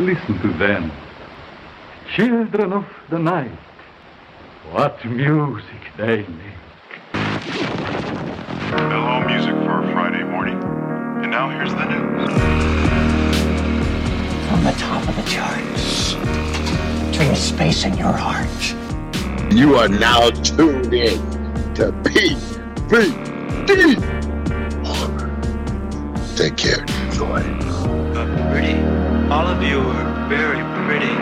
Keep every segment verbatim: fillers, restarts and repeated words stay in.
Listen to them. Children of the night. What music they make. Hello, music for a Friday morning. And now here's the news. From the top of the charts to the space in your heart. You are now tuned in to P V D. Take care. Enjoy. Uh, pretty. All of you are very pretty.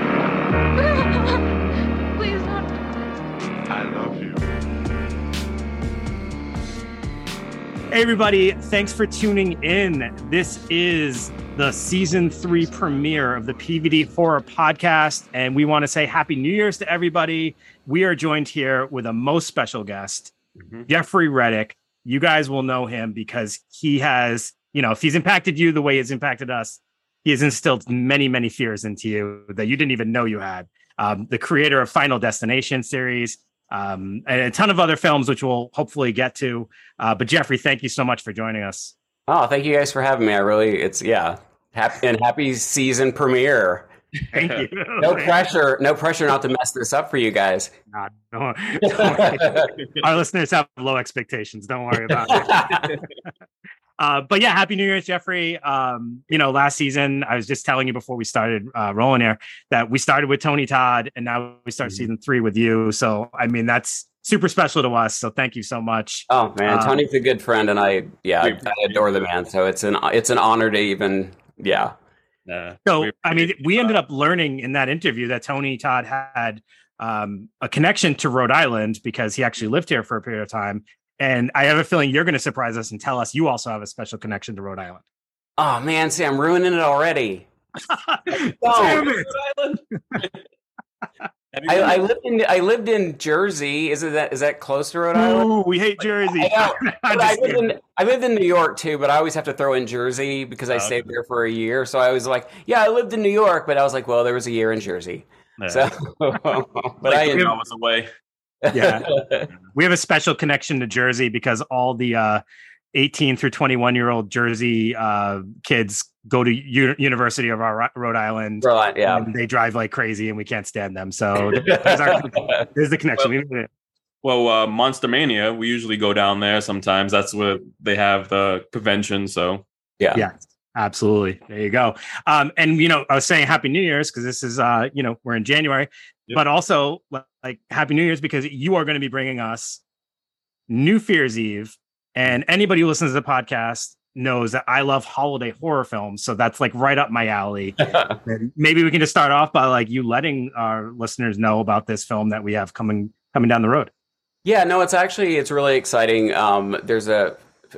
Please don't. I love you. Hey, everybody. Thanks for tuning in. This is the season three premiere of the P V D Horror Podcast, and we want to say Happy New Year's to everybody. We are joined here with a most special guest, mm-hmm. Jeffrey Reddick. You guys will know him because he has, you know, if he's impacted you the way he's impacted us, he has instilled many, many fears into you that you didn't even know you had. Um, the creator of Final Destination series, um, and a ton of other films, which we'll hopefully get to. Uh, but Jeffrey, thank you so much for joining us. Oh, thank you guys for having me. I really, it's, yeah, happy and happy season premiere. Thank you. No pressure, no pressure not to mess this up for you guys. Nah, don't, don't Our listeners have low expectations. Don't worry about it. Uh, but yeah, Happy New Year's, Jeffrey. Um, you know, last season, I was just telling you before we started uh, rolling here that we started with Tony Todd and now we start mm-hmm. season three with you. So, I mean, that's super special to us. So thank you so much. Oh man, um, Tony's a good friend and I, yeah, I, I adore the man. So it's an, it's an honor to even, yeah. Uh, so, I mean, we ended up learning in that interview that Tony Todd had um, a connection to Rhode Island because he actually lived here for a period of time. And I have a feeling you're going to surprise us and tell us you also have a special connection to Rhode Island. Oh, man, see, I'm ruining it already. Damn it. I, I lived in I lived in Jersey. Is it that is that close to Rhode Island? Ooh, we hate Jersey. I, I, lived in, I lived in New York too, but I always have to throw in Jersey because I oh, stayed okay. there for a year. So I was like, yeah, I lived in New York, but I was like, well, there was a year in Jersey. Yeah. So, but like I I was away. Yeah, we have a special connection to Jersey because all the uh, eighteen through twenty-one year old Jersey uh, kids go to U- University of our Rhode Island. Right, yeah, and they drive like crazy, and we can't stand them. So there's, our, there's the connection. Well, well uh, Monster Mania, we usually go down there sometimes. That's where they have the convention. So yeah, yeah. Absolutely. There you go. Um, and, you know, I was saying Happy New Year's because this is, uh, you know, we're in January, yep. but also like Happy New Year's because you are going to be bringing us New Fear's Eve. And anybody who listens to the podcast knows that I love holiday horror films. So that's like right up my alley. And maybe we can just start off by like you letting our listeners know about this film that we have coming coming down the road. Yeah, no, it's actually it's really exciting. Um, there's a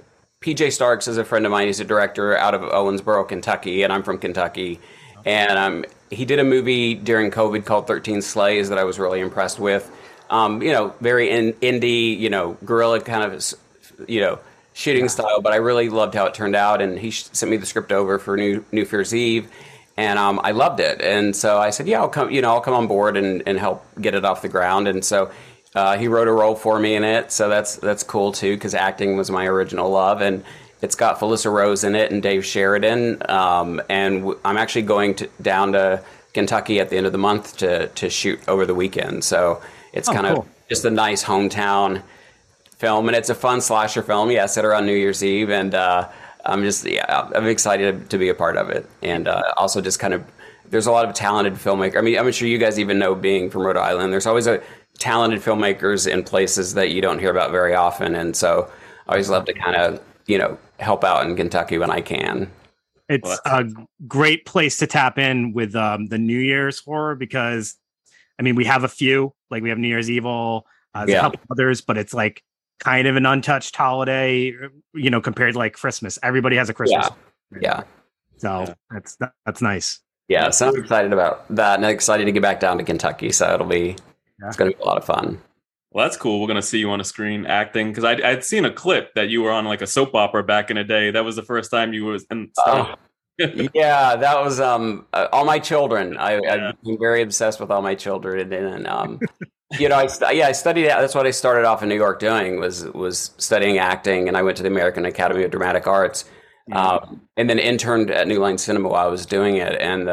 P J Starks is a friend of mine. He's a director out of Owensboro, Kentucky, and I'm from Kentucky. And um, he did a movie during COVID called thirteen Slays that I was really impressed with. Um, you know, very in, indie, you know, guerrilla kind of, you know, shooting style. But I really loved how it turned out. And he sent me the script over for New New Fear's Eve, and um, I loved it. And so I said, yeah, I'll come. You know, I'll come on board and, and help get it off the ground. And so. Uh, he wrote a role for me in it, so that's that's cool too, because acting was my original love, and it's got Felissa Rose in it and Dave Sheridan, um, and w- I'm actually going to, down to Kentucky at the end of the month to to shoot over the weekend, so it's oh, kind of cool. Just a nice hometown film, and it's a fun slasher film. Yeah, set around New Year's Eve, and uh, I'm just yeah, I'm excited to be a part of it, and uh, also just kind of there's a lot of talented filmmakers. I mean, I'm sure you guys even know, being from Rhode Island, there's always a talented filmmakers in places that you don't hear about very often. And so I always love to kind of, you know, help out in Kentucky when I can. It's well, a great place to tap in with um, the New Year's horror because, I mean, we have a few, like we have New Year's Evil, uh, there's yeah. a couple others, but it's like kind of an untouched holiday, you know, compared to like Christmas. Everybody has a Christmas. Yeah. yeah. So yeah. that's, that's nice. Yeah. So I'm excited about that and excited to get back down to Kentucky. So it'll be, It's going to be a lot of fun. Well, that's cool. We're going to see you on a screen acting because I'd, I'd seen a clip that you were on like a soap opera back in the day. That was the first time you was in. Oh, yeah, that was um, uh, All My Children. I, yeah. I've been very obsessed with All My Children, and, and um, you know, I st- yeah, I studied. That's what I started off in New York doing was was studying acting, and I went to the American Academy of Dramatic Arts, mm-hmm. um, and then interned at New Line Cinema while I was doing it, and. Uh,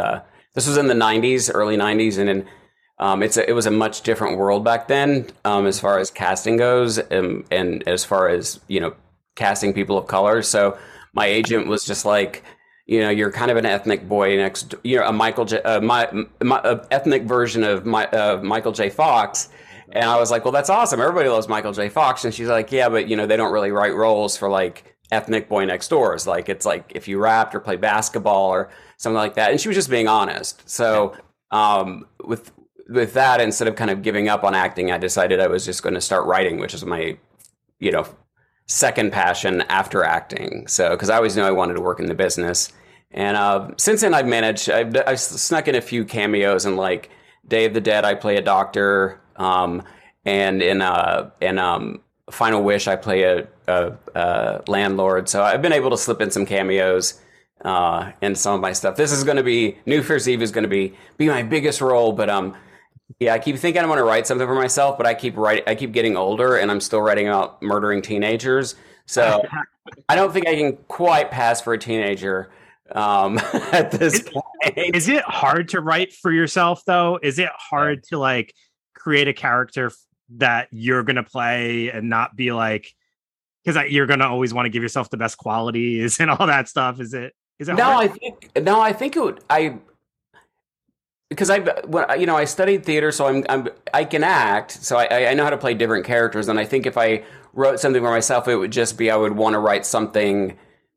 this was in the nineties, early nineties, and in, um, it's a, it was a much different world back then um, as far as casting goes, and, and as far as you know, casting people of color. So my agent was just like, you know, you're kind of an ethnic boy next, you know, a Michael J, uh, my, my uh, ethnic version of my uh, Michael J. Fox. And I was like, well, that's awesome. Everybody loves Michael J. Fox. And she's like, yeah, but you know, they don't really write roles for like ethnic boy next doors. Like it's like if you rapped or played basketball or something like that. And she was just being honest. So um, with with that, instead of kind of giving up on acting, I decided I was just going to start writing, which is my, you know, second passion after acting. So because I always knew I wanted to work in the business. And uh, since then, I've managed. I've, I've snuck in a few cameos in like Day of the Dead. I play a doctor. Um, and in, uh, in, um, Final Wish, I play a, a, a landlord. So I've been able to slip in some cameos, uh, in some of my stuff. This is going to be, New Year's Eve is going to be, be my biggest role. But, um, yeah, I keep thinking I'm going to write something for myself, but I keep writing, I keep getting older and I'm still writing about murdering teenagers. So I don't think I can quite pass for a teenager. Um, at this is, point, is it hard to write for yourself though? Is it hard to like create a character that you're going to play and not be like, because you're going to always want to give yourself the best qualities and all that stuff. Is it, is it no, hard? I think, no, I think it would, I, because I, when, you know, I studied theater, so I'm, I'm, I can act. So I, I know how to play different characters. And I think if I wrote something for myself, it would just be, I would want to write something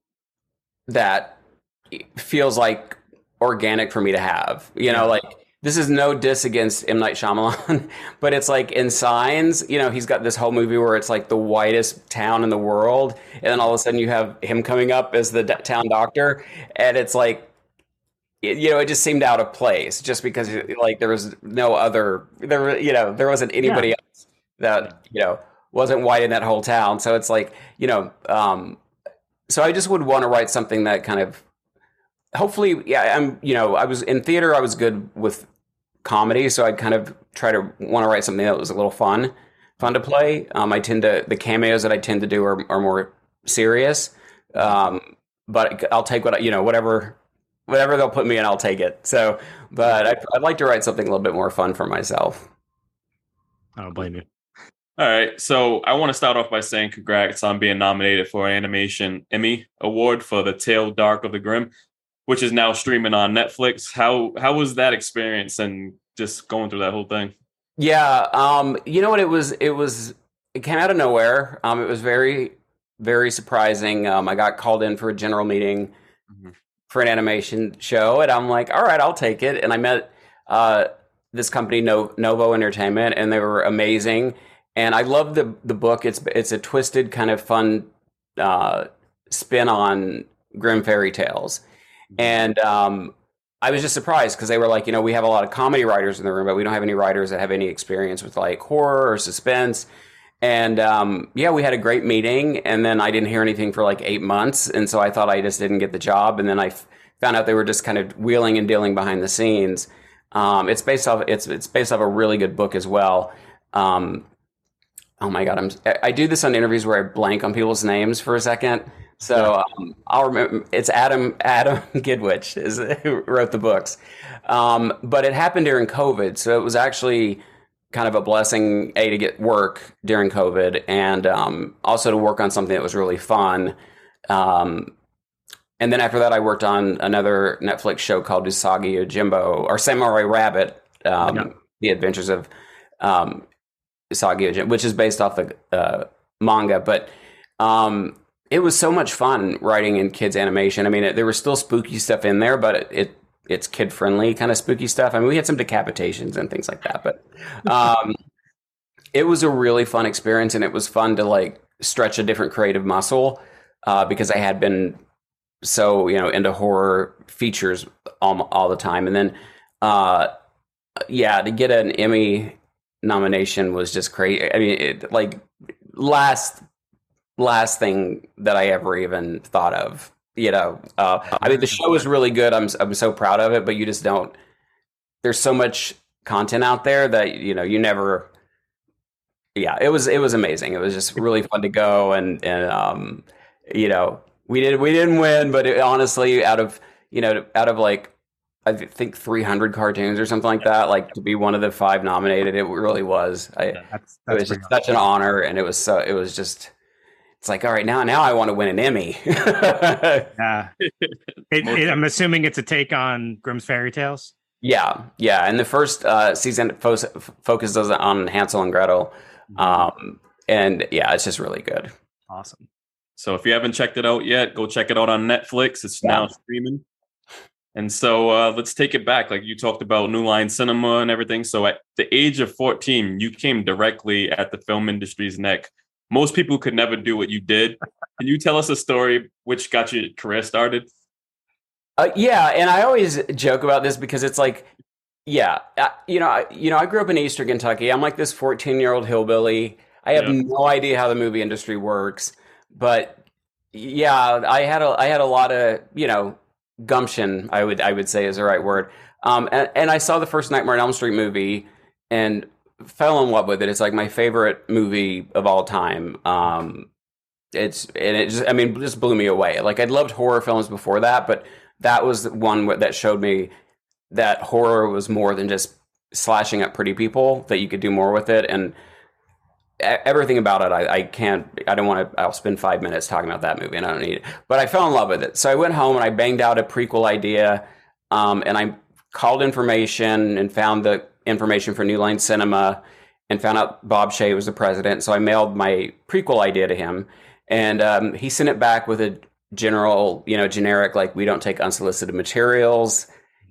that feels like organic for me to have, you know, like, this is no diss against M. Night Shyamalan, but it's like in Signs, you know, he's got this whole movie where it's like the whitest town in the world. And then all of a sudden you have him coming up as the d- town doctor. And it's like, it, you know, it just seemed out of place just because like there was no other, there, you know, there wasn't anybody yeah. else that, you know, wasn't white in that whole town. So it's like, you know, um, so I just would want to write something that kind of, hopefully, yeah, I'm, you know, I was in theater, I was good with comedy, so I'd kind of try to want to write something that was a little fun, fun to play. Um, I tend to, the cameos that I tend to do are, are more serious, um, but I'll take what, you know, whatever, whatever they'll put me in, I'll take it. So, but I'd, I'd like to write something a little bit more fun for myself. I don't blame you. All right, so I want to start off by saying congrats on being nominated for an Animation Emmy Award for The Tale Dark of the Grimm, which is now streaming on Netflix. How how was that experience and just going through that whole thing? Yeah, um, you know what? It was it was it came out of nowhere. Um, it was very very surprising. Um, I got called in for a general meeting mm-hmm. for an animation show, and I'm like, all right, I'll take it. And I met uh, this company, no- Novo Entertainment, and they were amazing. And I love the the book. It's it's a twisted kind of fun uh, spin on Grimm fairy tales. And um, I was just surprised because they were like, you know, we have a lot of comedy writers in the room, but we don't have any writers that have any experience with like horror or suspense. And um, yeah, we had a great meeting. And then I didn't hear anything for like eight months. And so I thought I just didn't get the job. And then I f- found out they were just kind of wheeling and dealing behind the scenes. Um, it's based off it's it's based off a really good book as well. Um, oh my God, I'm I do this on interviews where I blank on people's names for a second. So um, I'll remember. It's Adam Adam Gidwich is who wrote the books, um, but it happened during COVID, so it was actually kind of a blessing, a to get work during COVID, and um, also to work on something that was really fun. Um, and then after that, I worked on another Netflix show called Usagi Yojimbo or Samurai Rabbit: um, yeah. The Adventures of um, Usagi Yojimbo, which is based off the uh, manga, but. Um, It was so much fun writing in kids animation. I mean, it, there was still spooky stuff in there, but it, it it's kid friendly kind of spooky stuff. I mean, we had some decapitations and things like that, but um, it was a really fun experience, and it was fun to like stretch a different creative muscle uh, because I had been so you know into horror features all all the time, and then uh, yeah, to get an Emmy nomination was just crazy. I mean, it, like last. last thing that I ever even thought of, you know, uh, I mean, the show was really good. I'm, I'm so proud of it, but you just don't, there's so much content out there that, you know, you never, yeah, it was, it was amazing. It was just really fun to go. And, and, um, you know, we did, we didn't win, but it, honestly, out of, you know, out of like I think three hundred cartoons or something like that. Like to be one of the five nominated, it really was. I, That's, it was just such an honor, and it was so. It was just. It's like, all right, now, now I want to win an Emmy. Yeah, it, it, I'm assuming it's a take on Grimm's Fairy Tales. Yeah, yeah, and the first uh, season fo- focuses on Hansel and Gretel, um, and yeah, it's just really good. Awesome. So if you haven't checked it out yet, go check it out on Netflix. It's Yeah. now streaming. And so uh, let's take it back. Like you talked about New Line Cinema and everything. So at the age of fourteen, you came directly at the film industry's neck. Most people could never do what you did. Can you tell us a story which got your career started? Uh, yeah, and I always joke about this because it's like, yeah, uh, you know, I, you know, I grew up in Eastern Kentucky. I'm like this fourteen-year-old hillbilly. I have Yeah. no idea how the movie industry works, but yeah, I had a I had a lot of, you know, gumption. I would I would say is the right word. Um, and, and I saw the first Nightmare on Elm Street movie and fell in love with it. It's like my favorite movie of all time. Um, it's and it just I mean just blew me away. Like I'd loved horror films before that, but that was the one that showed me that horror was more than just slashing up pretty people, that you could do more with it. And e- everything about it, I, I can't, I don't want to, I'll spend five minutes talking about that movie and I don't need it. But I fell in love with it. So I went home and I banged out a prequel idea, um, and I called information and found the information for New Line Cinema and found out Bob Shaye was the president. So I mailed my prequel idea to him, and um, he sent it back with a general, you know, generic, like, we don't take unsolicited materials,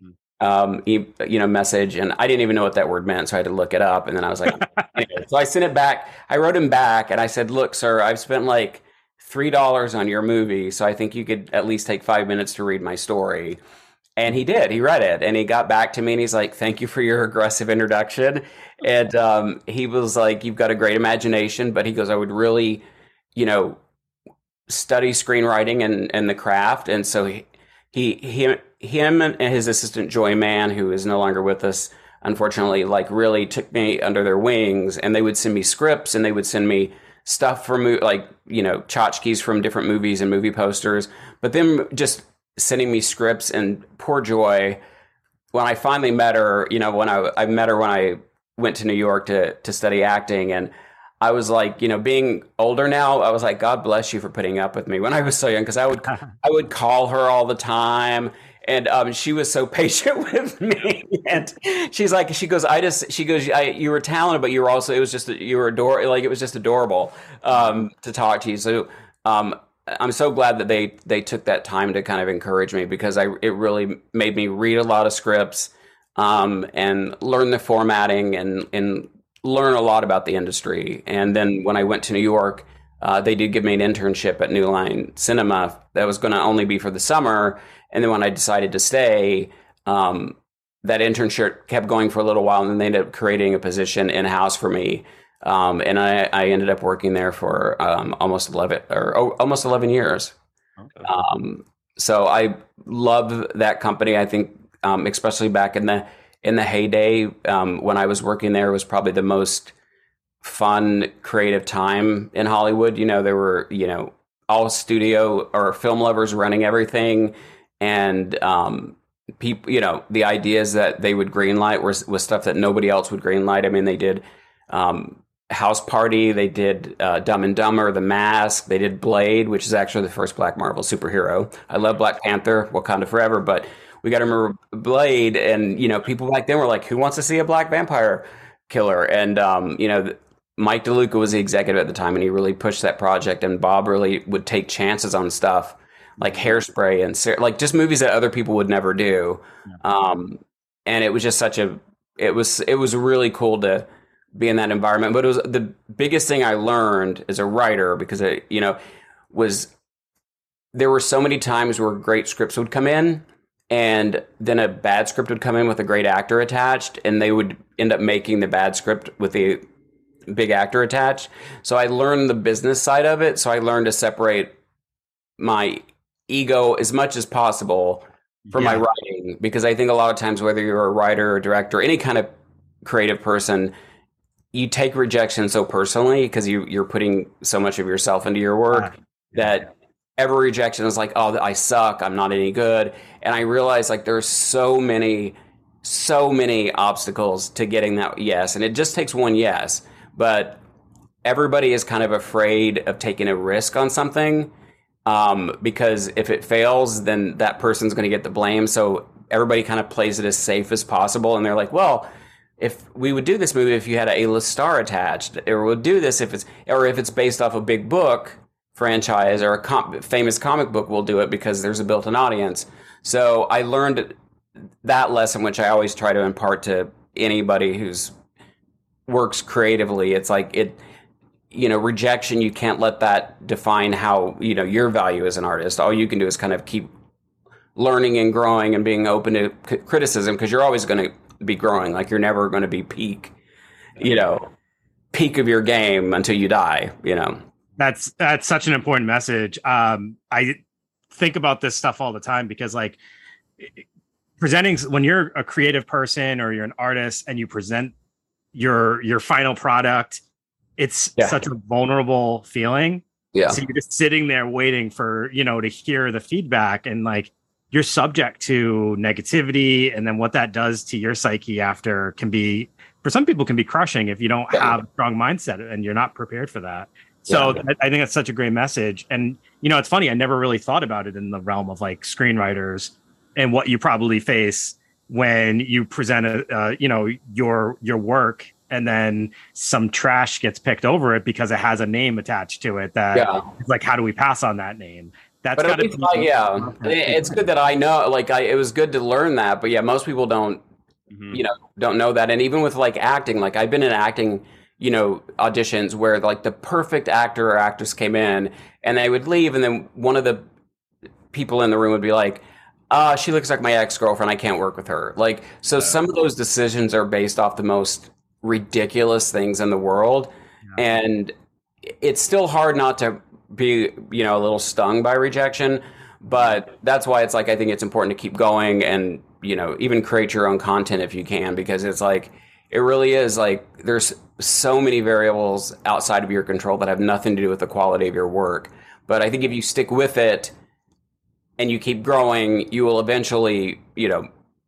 um, e- you know, message. And I didn't even know what that word meant. So I had to look it up. And then I was like, anyway, so I sent it back. I wrote him back and I said, look, sir, I've spent like three dollars on your movie. So I think you could at least take five minutes to read my story. And he did. He read it and he got back to me and he's like, thank you for your aggressive introduction. And um, he was like, you've got a great imagination. But he goes, I would really, you know, study screenwriting and, and the craft. And so he, he, he, him and his assistant Joy Mann, who is no longer with us, unfortunately, like really took me under their wings, and they would send me scripts and they would send me stuff from like, you know, tchotchkes from different movies and movie posters, but then just sending me scripts. And poor Joy, when I finally met her, you know, when I, I met her when I went to New York to, to study acting, and I was like, you know, being older now, I was like, God bless you for putting up with me when I was so young. Cause I would, I would call her all the time. And um, she was so patient with me. And she's like, she goes, I just, she goes, I, you were talented, but you were also, it was just, you were adorable. Like, it was just adorable um, to talk to you. So um, I'm so glad that they, they took that time to kind of encourage me, because I, it really made me read a lot of scripts um, and learn the formatting and, and learn a lot about the industry. And then when I went to New York, uh, they did give me an internship at New Line Cinema that was going to only be for the summer. And then when I decided to stay, um, that internship kept going for a little while, and then they ended up creating a position in-house for me. Um, and I, I ended up working there for um, almost eleven or oh, almost eleven years. Okay. Um, so I love that company. I think, um, especially back in the in the heyday, um, when I was working there, it was probably the most fun, creative time in Hollywood. You know, there were, you know, all studio or film lovers running everything. And um, people, you know, the ideas that they would greenlight was, was stuff that nobody else would greenlight. I mean, they did um, House Party, they did uh, Dumb and Dumber, The Mask, they did Blade, which is actually the first Black Marvel superhero. I love Black Panther, Wakanda Forever, but we got to remember Blade. And, you know, people back then were like, who wants to see a black vampire killer? And, um, you know, Mike DeLuca was the executive at the time, and he really pushed that project. And Bob really would take chances on stuff like Hairspray and like just movies that other people would never do. Um, and it was just such a, it was, it was really cool to be in that environment. But it was the biggest thing I learned as a writer, because it, you know, was there were so many times where great scripts would come in, and then a bad script would come in with a great actor attached, and they would end up making the bad script with the big actor attached. So I learned the business side of it. So I learned to separate my ego as much as possible from yeah. my writing, because I think a lot of times, whether you're a writer or director, any kind of creative person, you take rejection so personally because you, you're putting so much of yourself into your work that every rejection is like, oh, I suck, I'm not any good. And I realized like there's so many, so many obstacles to getting that yes. And it just takes one yes. But everybody is kind of afraid of taking a risk on something, um, because if it fails, then that person's going to get the blame. So everybody kind of plays it as safe as possible. And they're like, well, if we would do this movie if you had an A-list star attached, or we'll do this if it's, or if it's based off a big book franchise or a com- famous comic book, we'll do it because there's a built-in audience. So I learned that lesson, which I always try to impart to anybody who's works creatively. It's like it, you know, rejection, you can't let that define how, you know, your value as an artist. All you can do is kind of keep learning and growing and being open to c- criticism, because you're always going to be growing. Like, you're never going to be peak, you know, peak of your game until you die, you know. That's that's such an important message. Um, I think about this stuff all the time because, like, presenting, when you're a creative person or you're an artist and you present your your final product, it's yeah. such a vulnerable feeling. Yeah. So you're just sitting there waiting for, you know, to hear the feedback, and like, you're subject to negativity, and then what that does to your psyche after can be, for some people, can be crushing if you don't yeah. have a strong mindset and you're not prepared for that. So yeah. I think that's such a great message. And, you know, it's funny, I never really thought about it in the realm of like screenwriters and what you probably face when you present a, uh, you know, your, your work, and then some trash gets picked over it because it has a name attached to it that yeah. it's like, how do we pass on that name? That's but at least, like, yeah, it's good that I know, like, I, it was good to learn that, but yeah, most people don't, mm-hmm. you know, don't know that. And even with like acting, like I've been in acting, you know, auditions where like the perfect actor or actress came in and they would leave. And then one of the people in the room would be like, uh, she looks like my ex-girlfriend, I can't work with her. Like, so yeah. some of those decisions are based off the most ridiculous things in the world. Yeah. And it's still hard not to be, you know, a little stung by rejection, but that's why it's like, I think it's important to keep going and, you know, even create your own content if you can, because it's like, it really is like, there's so many variables outside of your control that have nothing to do with the quality of your work. But I think if you stick with it and you keep growing, you will eventually, you know,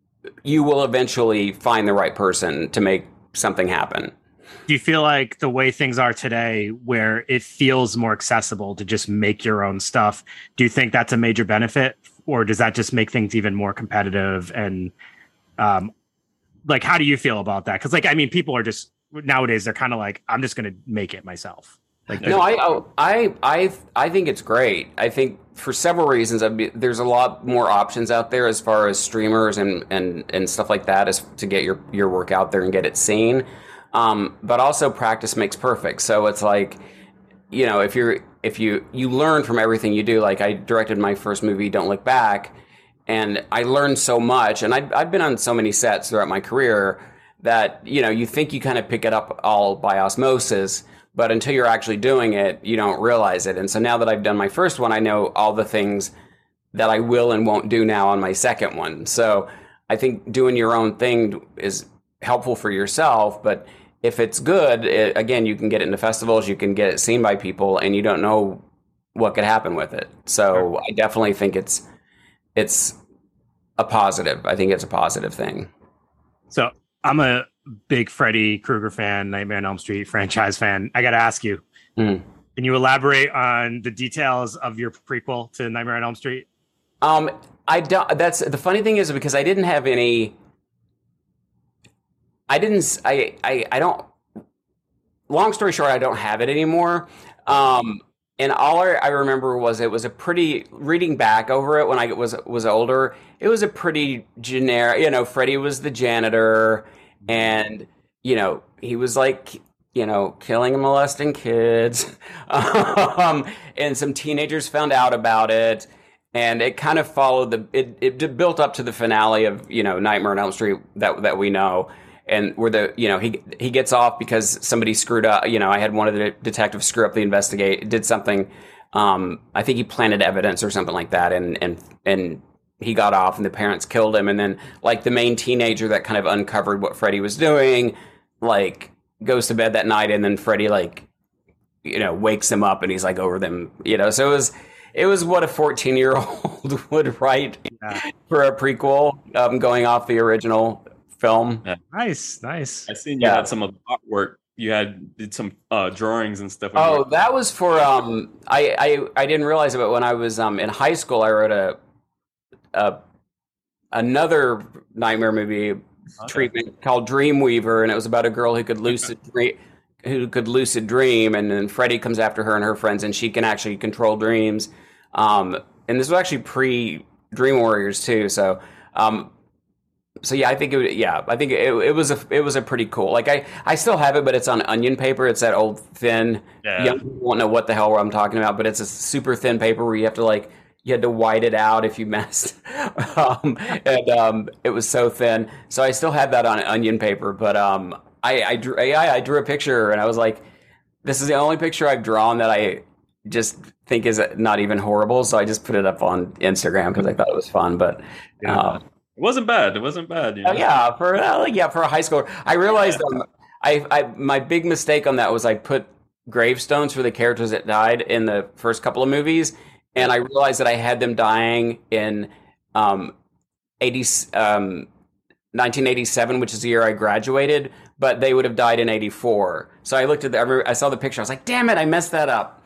you will eventually find the right person to make something happen. Do you feel like the way things are today, where it feels more accessible to just make your own stuff, do you think that's a major benefit, or does that just make things even more competitive? And um, like, how do you feel about that? Because, like, I mean, people are just nowadays, they're kind of like, I'm just going to make it myself. Like, no, I, I, I, I think it's great. I think for several reasons. I mean, there's a lot more options out there as far as streamers and and and stuff like that, as to get your your work out there and get it seen. Um, but also, practice makes perfect. So it's like, you know, if you're if you you learn from everything you do. Like, I directed my first movie, Don't Look Back, and I learned so much. And I, I've been on so many sets throughout my career that, you know, you think you kind of pick it up all by osmosis, but until you're actually doing it, you don't realize it. And so now that I've done my first one, I know all the things that I will and won't do now on my second one. So I think doing your own thing is helpful for yourself, but if it's good, it, again, you can get it into festivals, you can get it seen by people, and you don't know what could happen with it. So I definitely think it's it's a positive. I think it's a positive thing. So I'm a big Freddy Krueger fan, Nightmare on Elm Street franchise fan. I got to ask you, mm. can you elaborate on the details of your prequel to Nightmare on Elm Street? Um, I don't. That's the funny thing is, because I didn't have any. I didn't, I, I, I don't, long story short, I don't have it anymore. Um, and all I, I remember was it was a pretty, reading back over it when I was, was older, it was a pretty generic, you know, Freddy was the janitor and, you know, he was like, you know, killing and molesting kids. um, and some teenagers found out about it. And it kind of followed the, it, it built up to the finale of, you know, Nightmare on Elm Street that, that we know. And where the, you know, he he gets off because somebody screwed up. You know, I had one of the detectives screw up the investigate, did something. Um, I think he planted evidence or something like that. And, and, and he got off and the parents killed him. And then, like, the main teenager that kind of uncovered what Freddy was doing, like, goes to bed that night. And then Freddy, like, you know, wakes him up and he's like over them, you know. So it was, it was what a fourteen year old would write Yeah. for a prequel, um, going off the original film. Nice, nice. I seen you Yeah. had some of the artwork. You had did some uh, drawings and stuff. Oh, that was for um. I, I I didn't realize it, but when I was um in high school, I wrote a a another nightmare movie Okay. treatment called Dreamweaver, and it was about a girl who could lucid dream, who could lucid dream, and then Freddy comes after her and her friends, and she can actually control dreams. Um, and this was actually pre Dream Warriors too, so um. So yeah, I think it. Would, yeah, I think it, it was a it was a pretty cool. Like I, I still have it, but it's on onion paper. It's that old thin. Yeah. Young people won't know what the hell I'm talking about, but it's a super thin paper where you have to like you had to white it out if you messed. um, and um, it was so thin. So I still have that on onion paper, but um, I I drew yeah, I drew a picture and I was like, this is the only picture I've drawn that I just think is not even horrible. So I just put it up on Instagram because I thought it was fun, but. Yeah. Um, It wasn't bad. It wasn't bad. You know? Oh, yeah, for uh, yeah for a high schooler. I realized um, I, I my big mistake on that was I put gravestones for the characters that died in the first couple of movies, and I realized that I had them dying in um, eighty, um, nineteen eighty-seven, which is the year I graduated, but they would have died in eighty-four. So I looked at the, I saw the picture. I was like, damn it, I messed that up.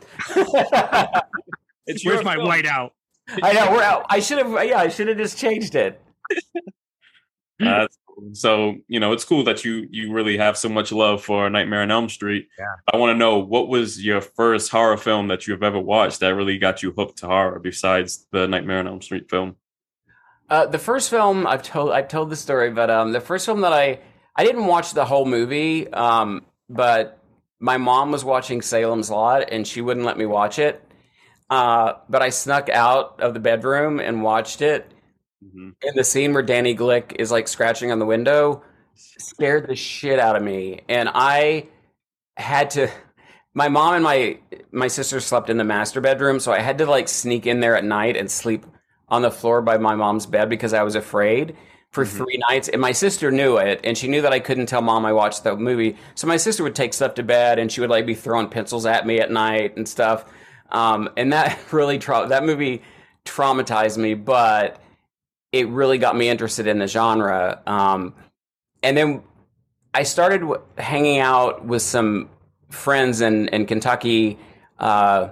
It's Where's your my film. whiteout? I know. We're out. I should have. Yeah, I should have just changed it. Uh, so you know, it's cool that you you really have so much love for Nightmare on Elm Street. Yeah. I want to know, what was your first horror film that you've ever watched that really got you hooked to horror besides the Nightmare on Elm Street film? Uh, the first film I've told I've told the story, but um, the first film that I I didn't watch the whole movie, um, but my mom was watching Salem's Lot and she wouldn't let me watch it. Uh, but I snuck out of the bedroom and watched it. Mm-hmm. And the scene where Danny Glick is like scratching on the window scared the shit out of me. And I had to, my mom and my, my sister slept in the master bedroom. So I had to like sneak in there at night and sleep on the floor by my mom's bed because I was afraid for Mm-hmm. three nights. And my sister knew it. And she knew that I couldn't tell mom I watched the movie. So my sister would take stuff to bed and she would like be throwing pencils at me at night and stuff. Um, and that really, tra- that movie traumatized me, but it really got me interested in the genre. Um, and then I started w- hanging out with some friends in, in Kentucky, uh,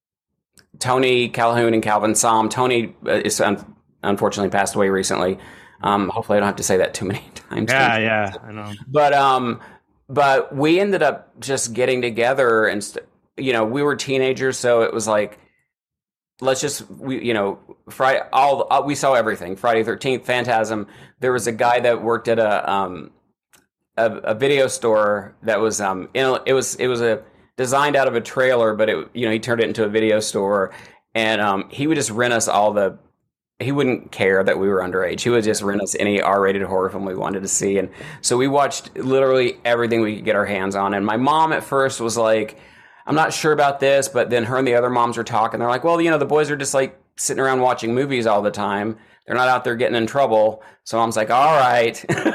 Tony Calhoun and Calvin Somm. Tony is un- unfortunately passed away recently. Um, hopefully I don't have to say that too many times. Yeah, yeah, I know. But, um, but we ended up just getting together and, st- you know, we were teenagers. So it was like, let's just, we, you know, Friday, all, all we saw everything. Friday the thirteenth, Phantasm. There was a guy that worked at a um a, a video store that was um in a, it was it was a designed out of a trailer, but it you know he turned it into a video store, and um he would just rent us all the. He wouldn't care that we were underage. He would just rent us any R-rated horror film we wanted to see, and so we watched literally everything we could get our hands on. And my mom at first was like, I'm not sure about this, but then her and the other moms were talking. They're like, well, you know, the boys are just like sitting around watching movies all the time. They're not out there getting in trouble. So Mom's like, all right.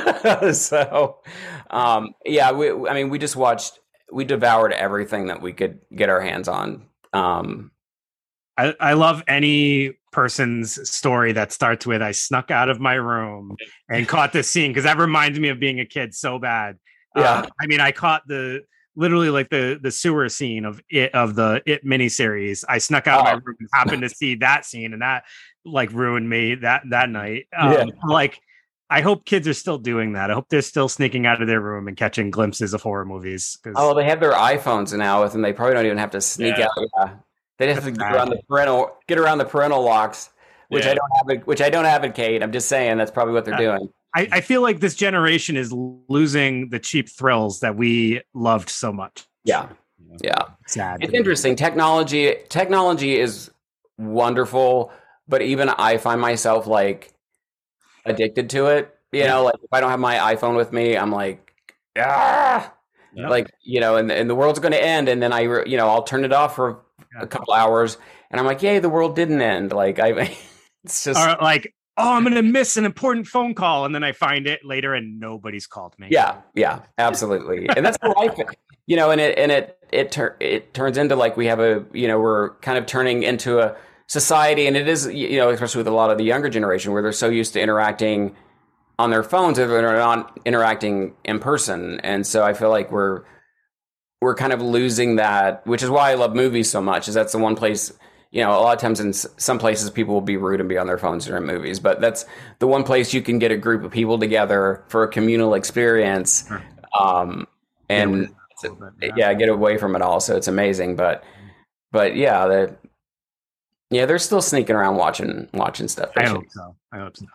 so, um, yeah, we, I mean, we just watched, we devoured everything that we could get our hands on. Um, I, I love any person's story that starts with, I snuck out of my room and caught this scene, because that reminds me of being a kid so bad. Yeah. Uh, I mean, I caught the, literally like the the sewer scene of it of the It miniseries. I snuck out Oh. of my room and happened to see that scene, and that like ruined me that that night. Um, Yeah. Like, I hope kids are still doing that. I hope they're still sneaking out of their room and catching glimpses of horror movies. 'cause- oh, they have their iPhones now with them. They probably don't even have to sneak Yeah. out. Yeah. They just have to That's get bad. around the parental get around the parental locks, which Yeah. I don't have. Which I don't advocate. I'm just saying that's probably what they're Uh, doing. I, I feel like this generation is losing the cheap thrills that we loved so much. Yeah, yeah. Sad. It's interesting. Technology technology is wonderful, but even I find myself like addicted to it. You know, like if I don't have my iPhone with me, I'm like, ah, Yeah. like, you know, and, and the world's going to end. And then I, re- you know, I'll turn it off for a couple hours and I'm like, yay, the world didn't end. Like I, it's just, Or like, oh, I'm gonna miss an important phone call, and then I find it later, and nobody's called me. yeah, yeah, absolutely. And that's how life, you know, and it, and it, it, tur- it turns into like, we have a, you know, we're kind of turning into a, society, and it is, you know, especially with a lot of the younger generation, where they're so used to interacting on their phones, or they're not interacting in person. And so I feel like we're we're kind of losing that, which is why I love movies so much. Is that's the one place, you know, a lot of times in some places people will be rude and be on their phones during movies, but that's the one place you can get a group of people together for a communal experience, um, and yeah, yeah, get away from it all. So it's amazing. But but yeah, the yeah, they're still sneaking around watching watching stuff. I hope so. I hope so.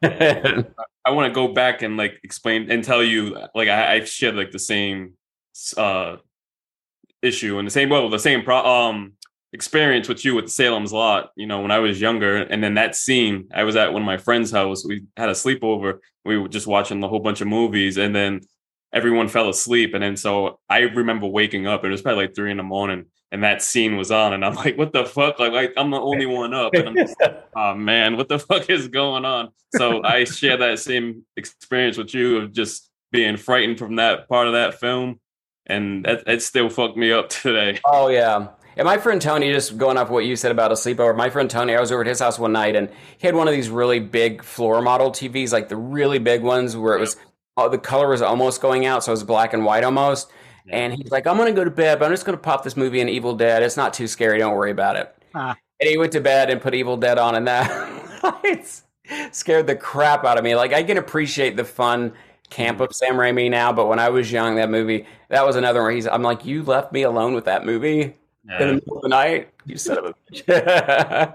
I want to go back and like explain and tell you, like I, I shared like the same uh, issue and the same well the same pro- um experience with you with Salem's Lot. You know, when I was younger, and then that scene, I was at one of my friend's house. We had a sleepover. We were just watching a whole bunch of movies, and then everyone fell asleep. And then so I remember waking up, and it was probably like three in the morning, and that scene was on, and I'm like, what the fuck? Like, like I'm the only one up, and I'm just like, oh man, what the fuck is going on? So I share that same experience with you of just being frightened from that part of that film, and that, that still fucked me up today. Oh yeah. And my friend Tony, just going off what you said about a sleepover, my friend Tony, I was over at his house one night, and he had one of these really big floor model T Vs, like the really big ones where it was, oh, the color was almost going out, so it was black and white almost. Yeah. And he's like, I'm going to go to bed, but I'm just going to pop this movie in Evil Dead. It's not too scary. Don't worry about it. Ah. And he went to bed and put Evil Dead on, and that it's scared the crap out of me. Like, I can appreciate the fun camp of Sam Raimi now, but when I was young, that movie, that was another one. He's, I'm like, you left me alone with that movie yeah. in the middle of the night? You son of a bitch.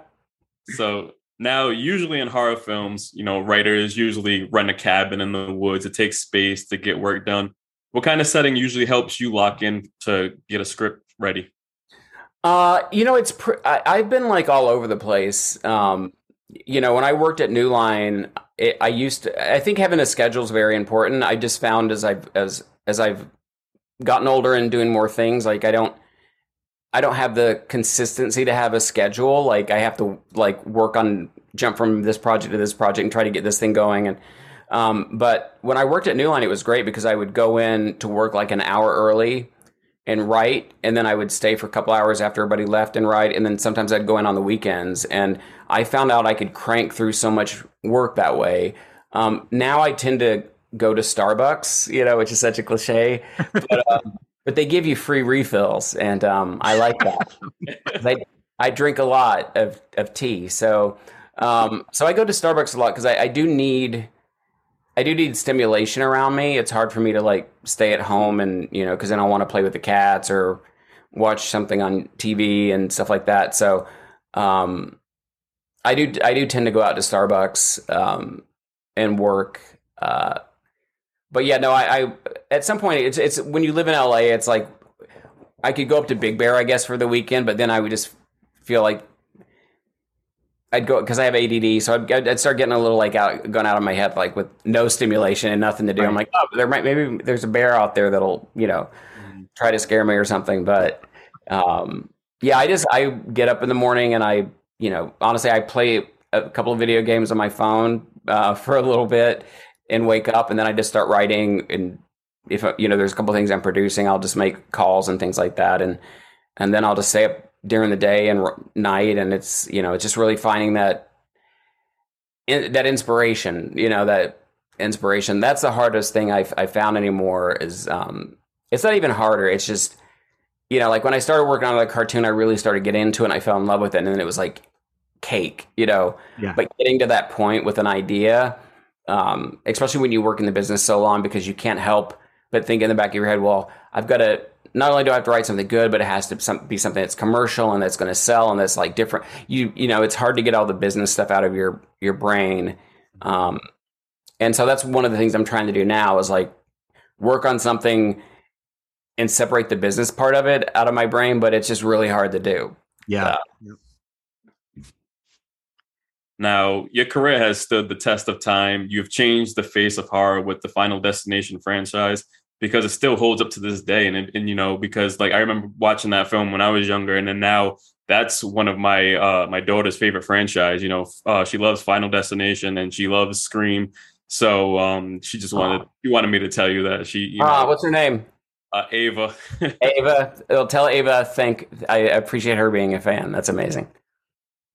So now, usually in horror films, you know, writers usually rent a cabin in the woods. It takes space to get work done. What kind of setting usually helps you lock in to get a script ready? Uh, you know, it's pr- I, I've been like all over the place. Um, you know, when I worked at New Line, it, I used to. I think having a schedule is very important. I just found as I've as as I've gotten older and doing more things, like I don't. I don't have the consistency to have a schedule. Like I have to like work on jump from this project to this project and try to get this thing going. And um, but when I worked at New Line, it was great because I would go in to work like an hour early and write, and then I would stay for a couple hours after everybody left and write, and then sometimes I'd go in on the weekends. And I found out I could crank through so much work that way. Um, now I tend to go to Starbucks, you know, which is such a cliche, but. Um, But they give you free refills, and um, I like that. I, I drink a lot of, of tea, so um, so I go to Starbucks a lot because I, I do need I do need stimulation around me. It's hard for me to like stay at home and you know because then I want to play with the cats or watch something on T V and stuff like that. So um, I do I do tend to go out to Starbucks um, and work. Uh, But yeah, no, I, I at some point it's it's when you live in L A, it's like I could go up to Big Bear, I guess, for the weekend, but then I would just feel like I'd go because I have A D D, so I'd, I'd start getting a little like out, going out of my head, like with no stimulation and nothing to do. Right. I'm like, oh, there might maybe there's a bear out there that'll you know try to scare me or something. But um, yeah, I just I get up in the morning and I you know honestly I play a couple of video games on my phone uh, for a little bit. And wake up, and then I just start writing. And if you know, there's a couple things I'm producing, I'll just make calls and things like that, and and then I'll just stay up during the day and r- night, and it's you know, it's just really finding that in, that inspiration. You know, that inspiration. That's the hardest thing I've I found anymore. Is um, it's not even harder. It's just you know, like when I started working on the cartoon, I really started getting into it, and I fell in love with it, and then it was like cake. You know, yeah. But getting to that point with an idea. Um, especially when you work in the business so long, because you can't help but think in the back of your head, well, I've got to, not only do I have to write something good, but it has to some, be something that's commercial and that's going to sell and that's like different. You, you know, it's hard to get all the business stuff out of your, your brain. Um, and so that's one of the things I'm trying to do now is like work on something and separate the business part of it out of my brain, but it's just really hard to do. Yeah. Uh, yep. Now, your career has stood the test of time. You've changed the face of horror with the Final Destination franchise because it still holds up to this day. And, and you know, because like I remember watching that film when I was younger, and then now that's one of my uh, my daughter's favorite franchise. You know, uh, she loves Final Destination and she loves Scream. So um, she just wanted oh. she wanted me to tell you that she. You know, ah, what's her name? Uh, Ava. Ava. It'll tell Ava. Thank. I appreciate her being a fan. That's amazing.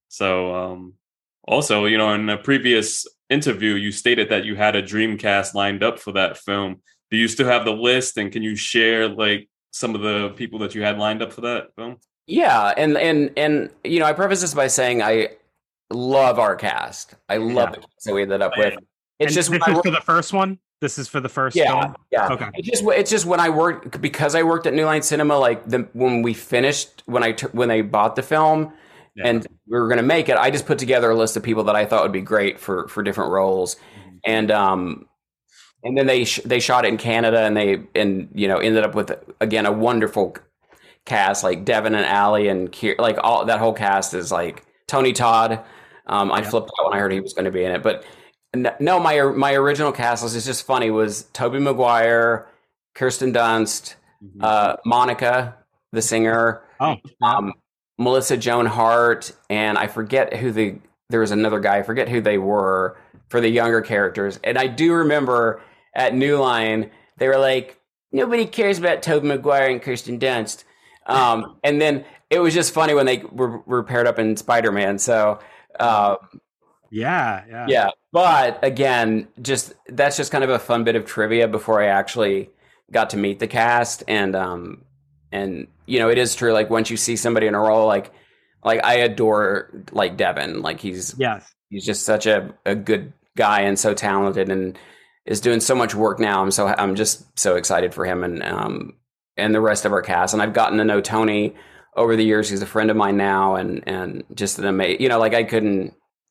So, um, also, you know, in a previous interview, you stated that you had a dream cast lined up for that film. Do you still have the list, and can you share like some of the people that you had lined up for that film? Yeah, and and and you know, I preface this by saying I love our cast. I love Yeah. the cast that we ended up with. It's And just this when I is for worked- the first one. This is for the first yeah, film. yeah. Okay. It's just it's just when I worked because I worked at New Line Cinema. Like the when we finished when I t- when they bought the film Yeah. and we were going to make it, I just put together a list of people that I thought would be great for for different roles, Mm-hmm. and um and then they sh- they shot it in Canada, and they and you know ended up with again a wonderful cast like Devin and Allie and Kier, like all that whole cast is like Tony Todd. Um, I Yeah. flipped out when I heard he was going to be in it, but n- no, my my original cast was just funny. Was Tobey Maguire, Kirsten Dunst, Mm-hmm. uh, Monica, the singer, Oh, um, Melissa Joan Hart, and I forget who the there was another guy. I forget who they were for the younger characters. And I do remember at New Line they were like, nobody cares about Tobey Maguire and Kirsten Dunst. Um, and then it was just funny when they were, were paired up in Spider-Man. So, uh, yeah, yeah, yeah. But again, just that's just kind of a fun bit of trivia before I actually got to meet the cast. And um, and you know, it is true. Like once you see somebody in a role, like like I adore like Devin. Like he's Yes. he's just such a, a good guy and so talented and is doing so much work now. I'm so I'm just so excited for him and um and the rest of our cast. And I've gotten to know Tony over the years. He's a friend of mine now, and and just an amazing. You know, like I couldn't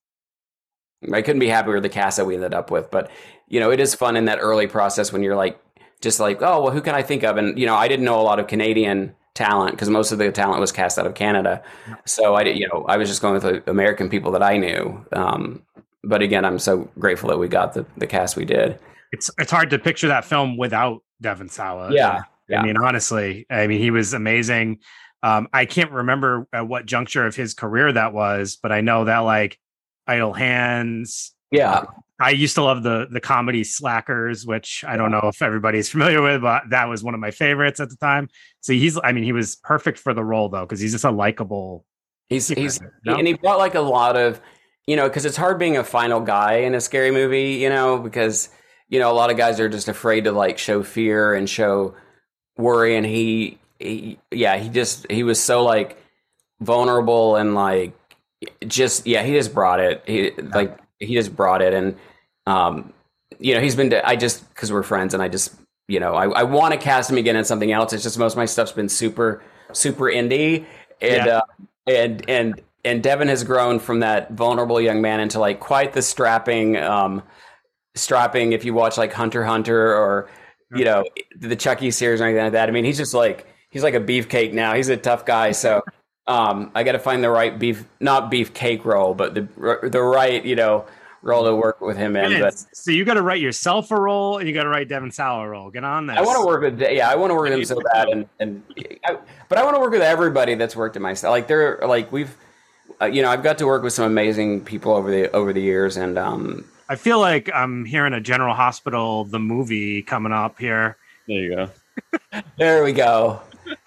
I couldn't be happier with the cast that we ended up with. But you know, it is fun in that early process when you're like just like, oh well, who can I think of? And you know, I didn't know a lot of Canadian talent because most of the talent was cast out of Canada. So I did, you know, I was just going with the American people that I knew. Um, but again, I'm so grateful that we got the, the cast we did. It's it's hard to picture that film without Devin Sawa. Yeah, yeah. I mean, honestly, I mean, he was amazing. Um, I can't remember at what juncture of his career that was, but I know that like Idle Hands. Yeah. I used to love the the comedy Slackers, which I don't know if everybody's familiar with, but that was one of my favorites at the time. So he's, I mean, he was perfect for the role though, because he's just a likable. He's he's No? and he brought like a lot of, you know, because it's hard being a final guy in a scary movie, you know, because you know a lot of guys are just afraid to like show fear and show worry, and he, he yeah, he just he was so like vulnerable and like just yeah, he just brought it. He like he just brought it, and um, you know, he's been. I just because we're friends, and I just you know, I, I want to cast him again in something else. It's just most of my stuff's been super super indie, and Yeah. uh, and and and Devin has grown from that vulnerable young man into like quite the strapping, um, strapping. If you watch like Hunter x Hunter or you know the Chucky series or anything like that, I mean, he's just like he's like a beefcake now. He's a tough guy, so. Um, I got to find the right beef, not beefcake role, but the the right, you know, role to work with him in. But So you got to write yourself a role, and you got to write Devin Sawa a role. Get on this. I want to work with, yeah, I want to work with him so bad, and and, I, but I want to work with everybody that's worked in my style. Like they're like we've, uh, you know, I've got to work with some amazing people over the over the years, and um, I feel like I'm hearing a General Hospital, the movie coming up here. There you go. there we go.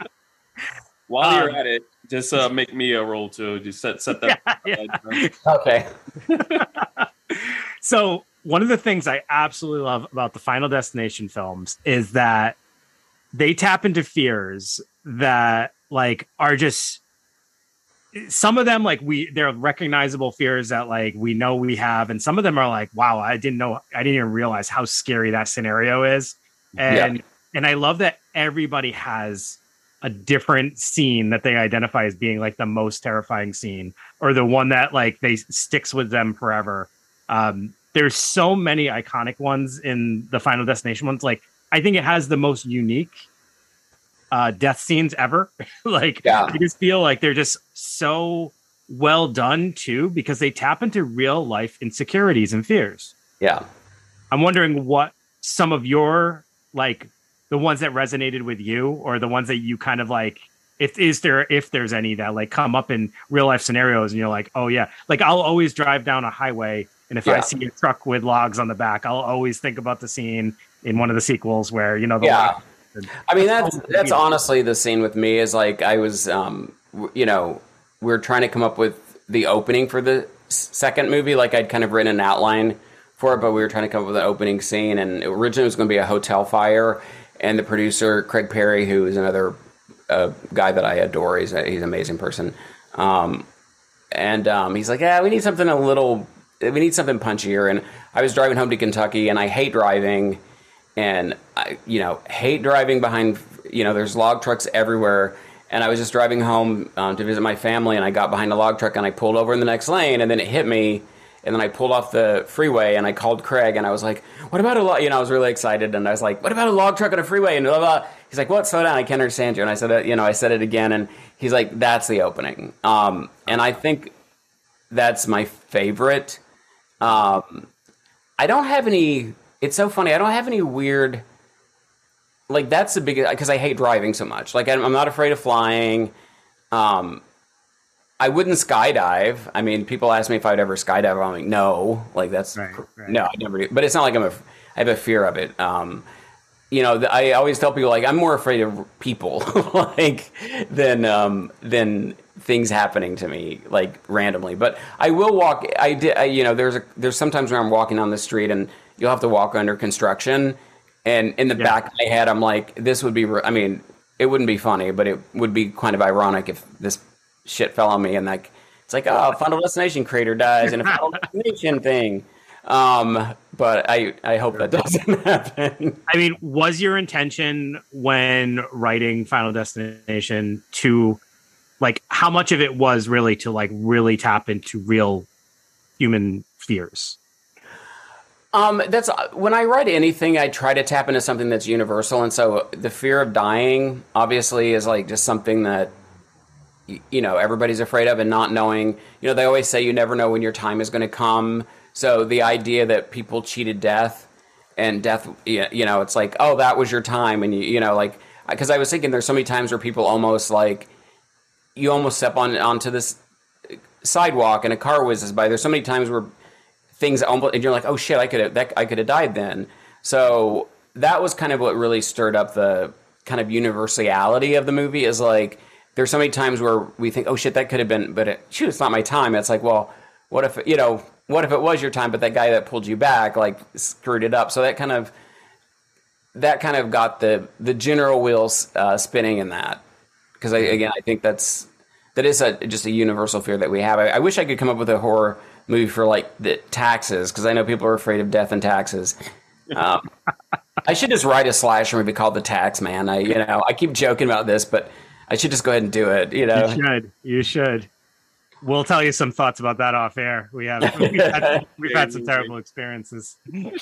While Um, you're at it, just uh, make me a role too. Just set set that. Yeah, Okay. So one of the things I absolutely love about the Final Destination films is that they tap into fears that like are just some of them like we they're recognizable fears that like we know we have, and some of them are like, wow, I didn't know, I didn't even realize how scary that scenario is. And Yeah. and I love that everybody has a different scene that they identify as being like the most terrifying scene, or the one that like they sticks with them forever. Um, there's so many iconic ones in the Final Destination ones. Like I think it has the most unique uh, death scenes ever. like Yeah. I just feel like they're just so well done too, because they tap into real life insecurities and fears. Yeah. I'm wondering what some of your like the ones that resonated with you, or the ones that you kind of like, if is there if there's any that like come up in real life scenarios and you're like, oh yeah, like I'll always drive down a highway, and if I Yeah. see a truck with logs on the back, I'll always think about the scene in one of the sequels where you know the Yeah. logs- I mean, that's that's honestly the scene with me is like I was, um, w- you know, we we're trying to come up with the opening for the s- second movie. Like I'd kind of written an outline for it, but we were trying to come up with an opening scene, and originally it was going to be a hotel fire. And the producer, Craig Perry, who is another uh, guy that I adore, he's, a, he's an amazing person. Um, and um, he's like, yeah, we need something a little, we need something punchier. And I was driving home to Kentucky, and I hate driving, and I, you know, hate driving behind, you know, there's log trucks everywhere. And I was just driving home um, to visit my family, and I got behind a log truck, and I pulled over in the next lane, and then it hit me. And then I pulled off the freeway, and I called Craig, and I was like, what about a log? You know, I was really excited, and I was like, what about a log truck on a freeway? And blah, blah. He's like, what? Slow down. I can't understand you. And I said, uh, you know, I said it again, and he's like, that's the opening. Um, and I think that's my favorite. Um, I don't have any, it's so funny. I don't have any weird, like, that's the biggest, because I hate driving so much. Like, I'm, I'm not afraid of flying. Um, I wouldn't skydive. I mean, people ask me if I'd ever skydive. I'm like, no, like that's right, right. no, I never do. But it's not like I'm a, I have a fear of it. Um, you know, I always tell people like I'm more afraid of people like than um, than things happening to me like randomly. But I will walk. I did. I, you know, there's a there's sometimes where I'm walking on the street and you'll have to walk under construction, and in the yeah. back of my head, I'm like, this would be. I mean, it wouldn't be funny, but it would be kind of ironic if this shit fell on me, and like it's like, oh, Final Destination creator dies in a Final Destination thing. Um, but I I hope that doesn't happen. I mean, was your intention when writing Final Destination to like how much of it was really to like really tap into real human fears? Um, that's when I write anything, I try to tap into something that's universal, and so the fear of dying obviously is like just something that you know everybody's afraid of, and not knowing. You know, they always say you never know when your time is going to come. So the idea that people cheated death, and death, you know, it's like, oh, that was your time, and you, you know, like, because I was thinking there's so many times where people almost like, you almost step on onto this sidewalk and a car whizzes by. There's so many times where things almost, and you're like, oh shit, I could have, that I could have died then. So that was kind of what really stirred up the kind of universality of the movie. Is like, there's so many times where we think, oh shit, that could have been, but it, shoot, it's not my time. It's like, well, what if, you know, what if it was your time, but that guy that pulled you back, like, screwed it up. So that kind of, that kind of got the, the general wheels uh, spinning in that. Because, I, again, I think that's, that is a, just a universal fear that we have. I, I wish I could come up with a horror movie for, like, the taxes, because I know people are afraid of death and taxes. Um, I should just write a slasher movie called The Tax Man. I, you know, I keep joking about this, but I should just go ahead and do it, you know? You should. You should. We'll tell you some thoughts about that off air. We have we've had, we've had some terrible experiences.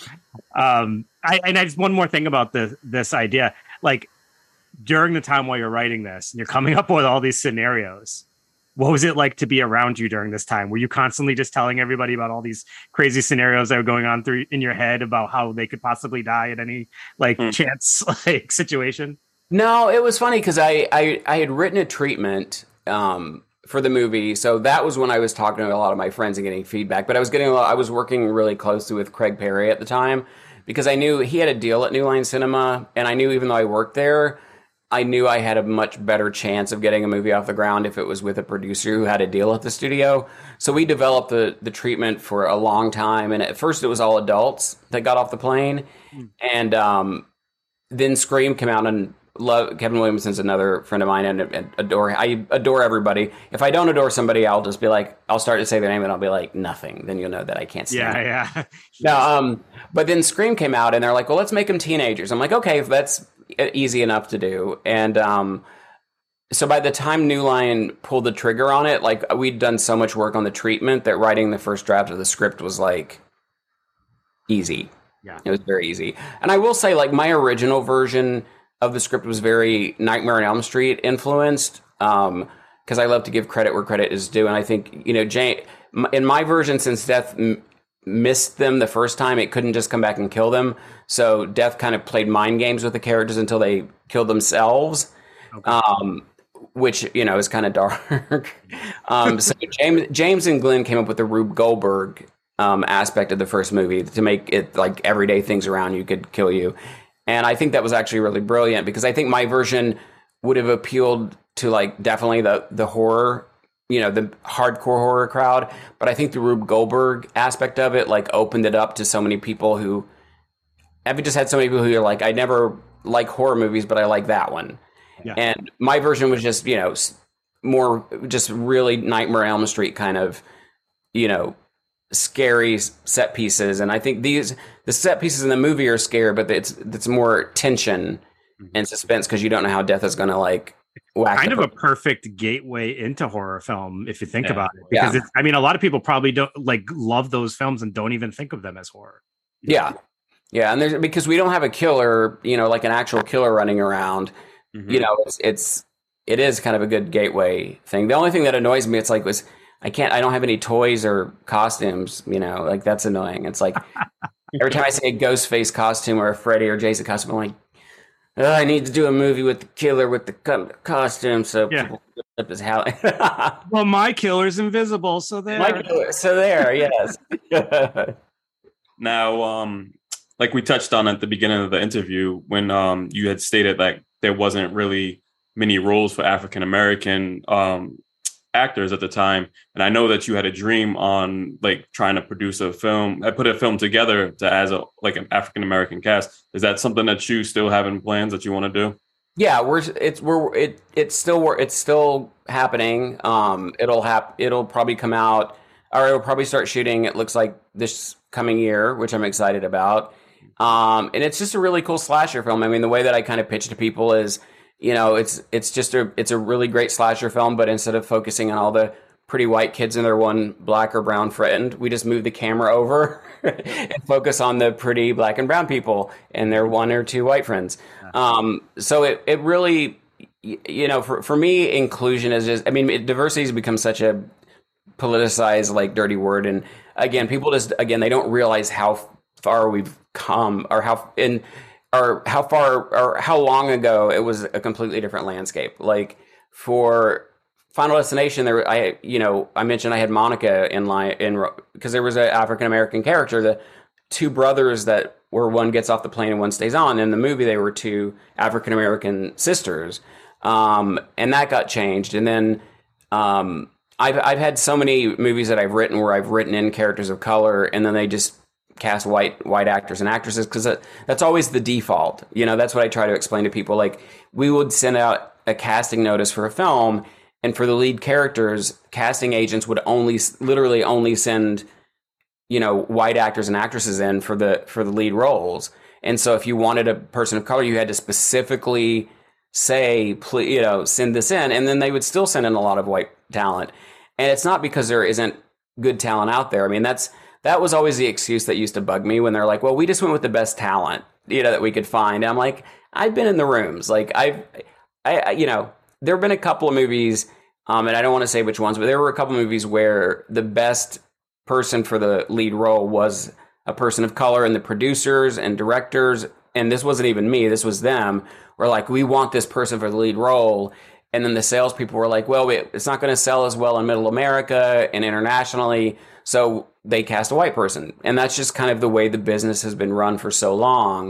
Um, I, and I just one more thing about this this idea. Like during the time while you're writing this, and you're coming up with all these scenarios, what was it like to be around you during this time? Were you constantly just telling everybody about all these crazy scenarios that were going on through in your head about how they could possibly die at any like hmm. chance like situation? No, it was funny because I, I I had written a treatment. Um, for the movie. So that was when I was talking to a lot of my friends and getting feedback, but I was getting a lot, I was working really closely with Craig Perry at the time because I knew he had a deal at New Line Cinema. And I knew even though I worked there, I knew I had a much better chance of getting a movie off the ground if it was with a producer who had a deal at the studio. So we developed the, the treatment for a long time. And at first it was all adults that got off the plane. Mm. And um, then Scream came out, and love Kevin Williamson's another friend of mine, and, and adore I adore everybody. If I don't adore somebody, I'll just be like, I'll start to say their name and I'll be like, nothing. Then you'll know that I can't stand it. Yeah, yeah. No, um, but then Scream came out, and they're like, well, let's make them teenagers. I'm like, okay, that's easy enough to do. And um, so by the time New Line pulled the trigger on it, like we'd done so much work on the treatment that writing the first draft of the script was like easy. Yeah, it was very easy. And I will say, like, my original version of the script was very Nightmare on Elm Street influenced, um, because I love to give credit where credit is due. And I think, you know, Jane, in my version, since Death m- missed them the first time, it couldn't just come back and kill them. So Death kind of played mind games with the characters until they killed themselves, okay. um, which, you know, is kind of dark. um, so James, James and Glenn came up with the Rube Goldberg um, aspect of the first movie to make it like everyday things around you could kill you. And I think that was actually really brilliant because I think my version would have appealed to like definitely the, the horror you know, the hardcore horror crowd. But I think the Rube Goldberg aspect of it, like, opened it up to so many people who, I've just had so many people who are like, I never like horror movies, but I like that one. Yeah. And my version was just, you know, more just really Nightmare on Elm Street kind of, you know, scary set pieces. And I think these, the set pieces in the movie are scary, but it's, it's more tension and suspense because you don't know how death is going to like whack. Kind of a perfect gateway into horror film if you think Yeah. about it, because Yeah. it's, I mean, a lot of people probably don't like love those films and don't even think of them as horror. Yeah. Yeah. And there's, because we don't have a killer, you know, like an actual killer running around, Mhm. you know, it's, it's, it is kind of a good gateway thing. The only thing that annoys me, it's like, was I can't, I don't have any toys or costumes, you know, like that's annoying. It's like every time I see a Ghostface costume or a Freddy or Jason costume, I'm like, oh, I need to do a movie with the killer with the co- costume. So Yeah. people up his house. Well, my killer's invisible, so there. My killer, so there, yes. Now, um, like we touched on at the beginning of the interview, when um, you had stated that there wasn't really many roles for African American um, actors at the time, and I know that you had a dream on like trying to produce a film, I put a film together to as a like an African American cast. Is that something that you still have in plans that you want to do? Yeah, we're it's we're it it's still it's still happening. Um, it'll hap it'll probably come out, or it'll probably start shooting. It looks like this coming year, which I'm excited about. Um, and it's just a really cool slasher film. I mean, the way that I kind of pitch to people is, you know, it's it's just a it's a really great slasher film, but instead of focusing on all the pretty white kids and their one black or brown friend, we just move the camera over and focus on the pretty black and brown people and their one or two white friends. Um, so it it really, you know, for for me, inclusion is just, I mean, it, diversity has become such a politicized, like, dirty word, and again, people just again they don't realize how far we've come, or how in or how far or how long ago it was a completely different landscape. Like for Final Destination, there I you know I mentioned I had Monica in line in because there was an African American character. The two brothers that were, one gets off the plane and one stays on. In the movie, they were two African American sisters, um, and that got changed. And then um, I've I've had so many movies that I've written where I've written in characters of color, and then they just cast white white actors and actresses, because that, that's always the default. You know, that's what I try to explain to people. Like, we would send out a casting notice for a film, and for the lead characters, casting agents would only literally only send, you know, white actors and actresses in for the for the lead roles. And so if you wanted a person of color, you had to specifically say, please, you know, send this in, and then they would still send in a lot of white talent. And it's not because there isn't good talent out there. I mean, that's that was always the excuse that used to bug me, when they're like, well, we just went with the best talent, you know, that we could find. And I'm like, I've been in the rooms. Like, I've, I, I you know, there have been a couple of movies, um, and I don't want to say which ones, but there were a couple of movies where the best person for the lead role was a person of color, and the producers and directors, and this wasn't even me, this was them, were like, we want this person for the lead role. And then the salespeople were like, well, it's not going to sell as well in Middle America and internationally, so they cast a white person. And that's just kind of the way the business has been run for so long.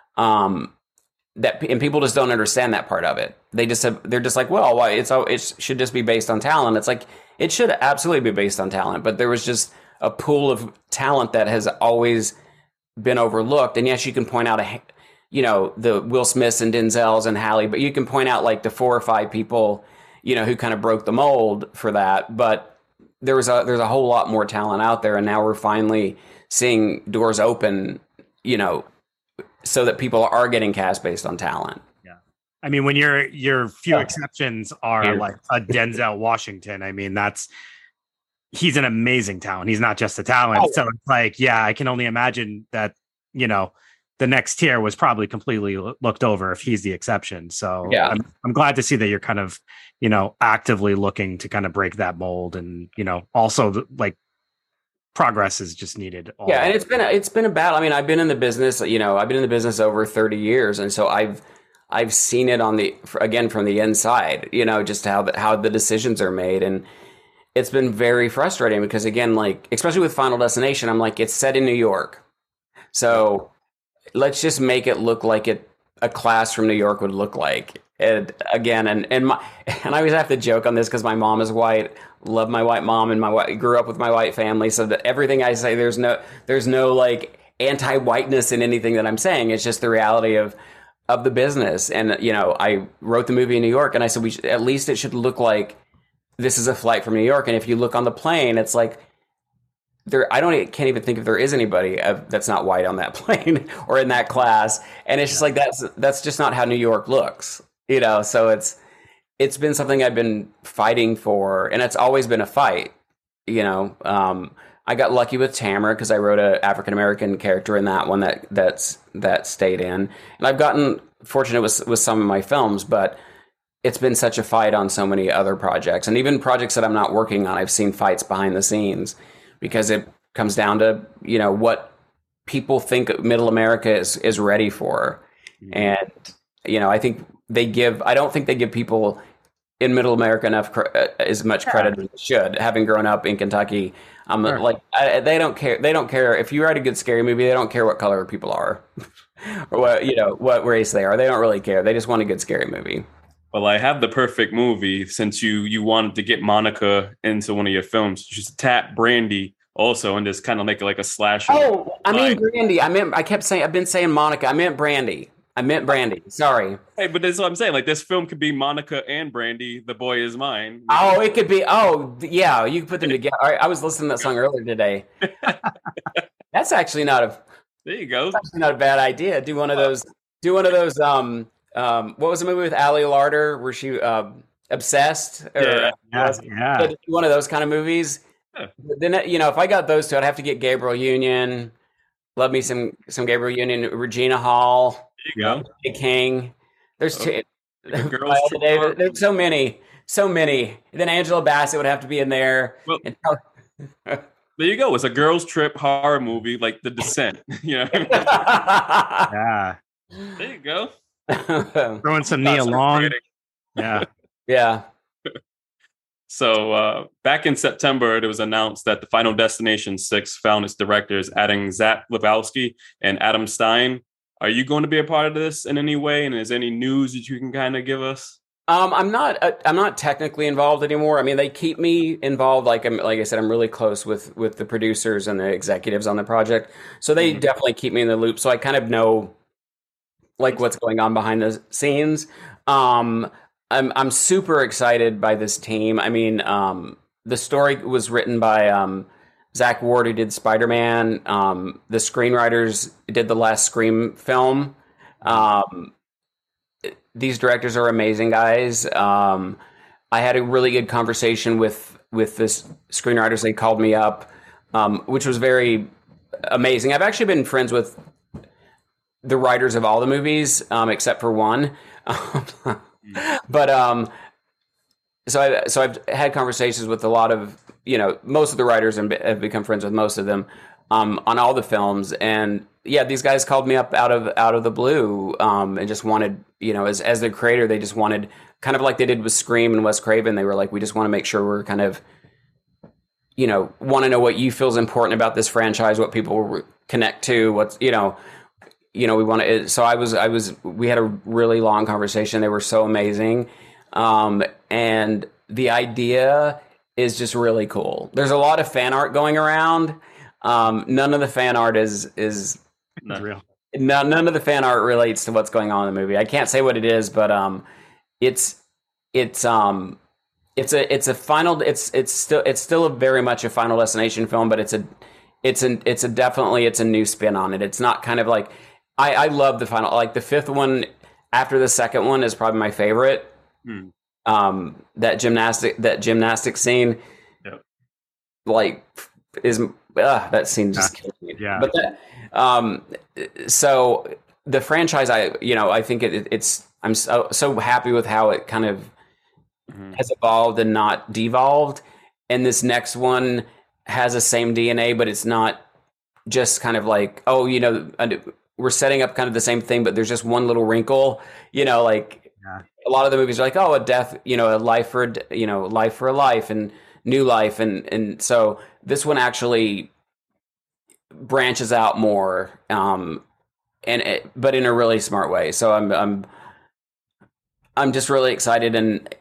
Um, that and people just don't understand that part of it. They just have, they're just like, well, why it's it should just be based on talent. It's like, it should absolutely be based on talent, but there was just a pool of talent that has always been overlooked. And yes, you can point out a, you know, the Will Smiths and Denzels and Halle, but you can point out like the four or five people, you know, who kind of broke the mold for that. But there was a there's a whole lot more talent out there, and now we're finally seeing doors open, you know, so that people are getting cast based on talent. Yeah, I mean, when your your few Yeah. exceptions are Yeah. like a Denzel Washington, I mean, that's he's an amazing talent. He's not just a talent. Oh. So it's like, yeah, I can only imagine that, you know, the next tier was probably completely lo- looked over if he's the exception. So Yeah. I'm, I'm glad to see that you're kind of, you know, actively looking to kind of break that mold. And, you know, also the, like progress is just needed. all Yeah, and around. it's been a, it's been a battle. I mean, I've been in the business, you know, I've been in the business over thirty years, and so I've I've seen it on the again from the inside, you know, just how the, how the decisions are made, and it's been very frustrating because, again, like especially with Final Destination, I'm like, it's set in New York, so let's just make it look like it a class from New York would look like. And again, and and my and I always have to joke on this because my mom is white. love my white mom and my white, grew up with my white family. So that everything I say, there's no, there's no like anti-whiteness in anything that I'm saying. It's just the reality of, of the business. And, you know, I wrote the movie in New York and I said, we should, at least it should look like this is a flight from New York. And if you look on the plane, it's like, there, I don't can't even think if there is anybody uh, that's not white on that plane or in that class. And it's just like, that's, that's just not how New York looks, you know? So it's, it's been something I've been fighting for, and it's always been a fight, you know? Um, I got lucky with Tamara because I wrote a African-American character in that one that that's, that stayed in. And I've gotten fortunate with, with some of my films, but it's been such a fight on so many other projects. And even projects that I'm not working on, I've seen fights behind the scenes because it comes down to, you know, what people think middle America is, is ready for. Mm-hmm. And, you know, I think they give, I don't think they give people in middle America enough, uh, as much credit as they should, having grown up in Kentucky. Um, sure. Like I, they don't care. They don't care if you write a good scary movie. They don't care what color people are or what, you know, what race they are. They don't really care. They just want a good scary movie. Well, I have the perfect movie since you you wanted to get Monica into one of your films. Just tap Brandy also and just kind of make it like a slasher. Oh, I mean Brandy. I meant I kept saying I've been saying Monica. I meant Brandy. I meant Brandy. Sorry. Hey, but that's what I'm saying. Like this film could be Monica and Brandy. The Boy Is Mine. Oh, it could be. Oh, yeah. You could put them together. All right, I was listening to that song earlier today. That's actually not a. There you go. That's actually not a bad idea. Do one of those. Do one of those. Um. Um. What was the movie with Ali Larter where she um obsessed? Or, yeah. Yeah. yeah. One of those kind of movies. Yeah. Then you know, if I got those two, I'd have to get Gabriel Union. Love me some some Gabriel Union. Regina Hall. There you go. King. There's oh, two. Girls David, there's so many, so many. And then Angela Bassett would have to be in there. Well, there you go. It's a girls' trip horror movie like The Descent. You know. Yeah. There you go. Throwing some Nia Long. Yeah. Yeah. So uh, back in September, it was announced that the Final Destination six found its directors, adding Zach Lebowski and Adam Stein. Are you going to be a part of this in any way? And is there any news that you can kind of give us? Um, I'm not. Uh, I'm not technically involved anymore. I mean, they keep me involved. Like I'm, like I said, I'm really close with with the producers and the executives on the project, so they mm-hmm. definitely keep me in the loop. So I kind of know, like, what's going on behind the scenes. Um, I'm I'm super excited by this team. I mean, um, the story was written by um, Zach Ward, who did Spider-Man. Um, the screenwriters did the last Scream film. Um, these directors are amazing guys. Um, I had a really good conversation with with this screenwriters. They called me up, um, which was very amazing. I've actually been friends with the writers of all the movies, um, except for one. But um, so I so I've had conversations with a lot of, you know, most of the writers, and have become friends with most of them um, on all the films. And yeah, these guys called me up out of out of the blue um, and just wanted, you know, as as the creator, they just wanted, kind of like they did with Scream and Wes Craven. They were like, we just want to make sure we're kind of, you know, want to know what you feel is important about this franchise, what people connect to, what's, you know. You know, we want to, so I was, I was, we had a really long conversation. They were so amazing. Um, and the idea is just really cool. There's a lot of fan art going around. Um, none of the fan art is, is not real. No, none of the fan art relates to what's going on in the movie. I can't say what it is, but, um, it's, it's, um, it's a, it's a final, it's, it's still, it's still a very much a Final Destination film, but it's a, it's an, it's a definitely, it's a new spin on it. It's not kind of like, I, I love the final, like the fifth one after the second one is probably my favorite. Hmm. Um, that gymnastic, that gymnastic scene, yep. like is, uh, that scene just kills me. Yeah. But that, um, so the franchise, I, you know, I think it, it's, I'm so, so happy with how it kind of mm-hmm. has evolved and not devolved. And this next one has the same D N A, but it's not just kind of like, oh, you know, we're setting up kind of the same thing, but there's just one little wrinkle, you know, like yeah. a lot of the movies are like, oh, a death, you know, a life for, you know, life for a life and new life. And, and so this one actually branches out more, um, and, it, but in a really smart way. So I'm, I'm, I'm just really excited. And, and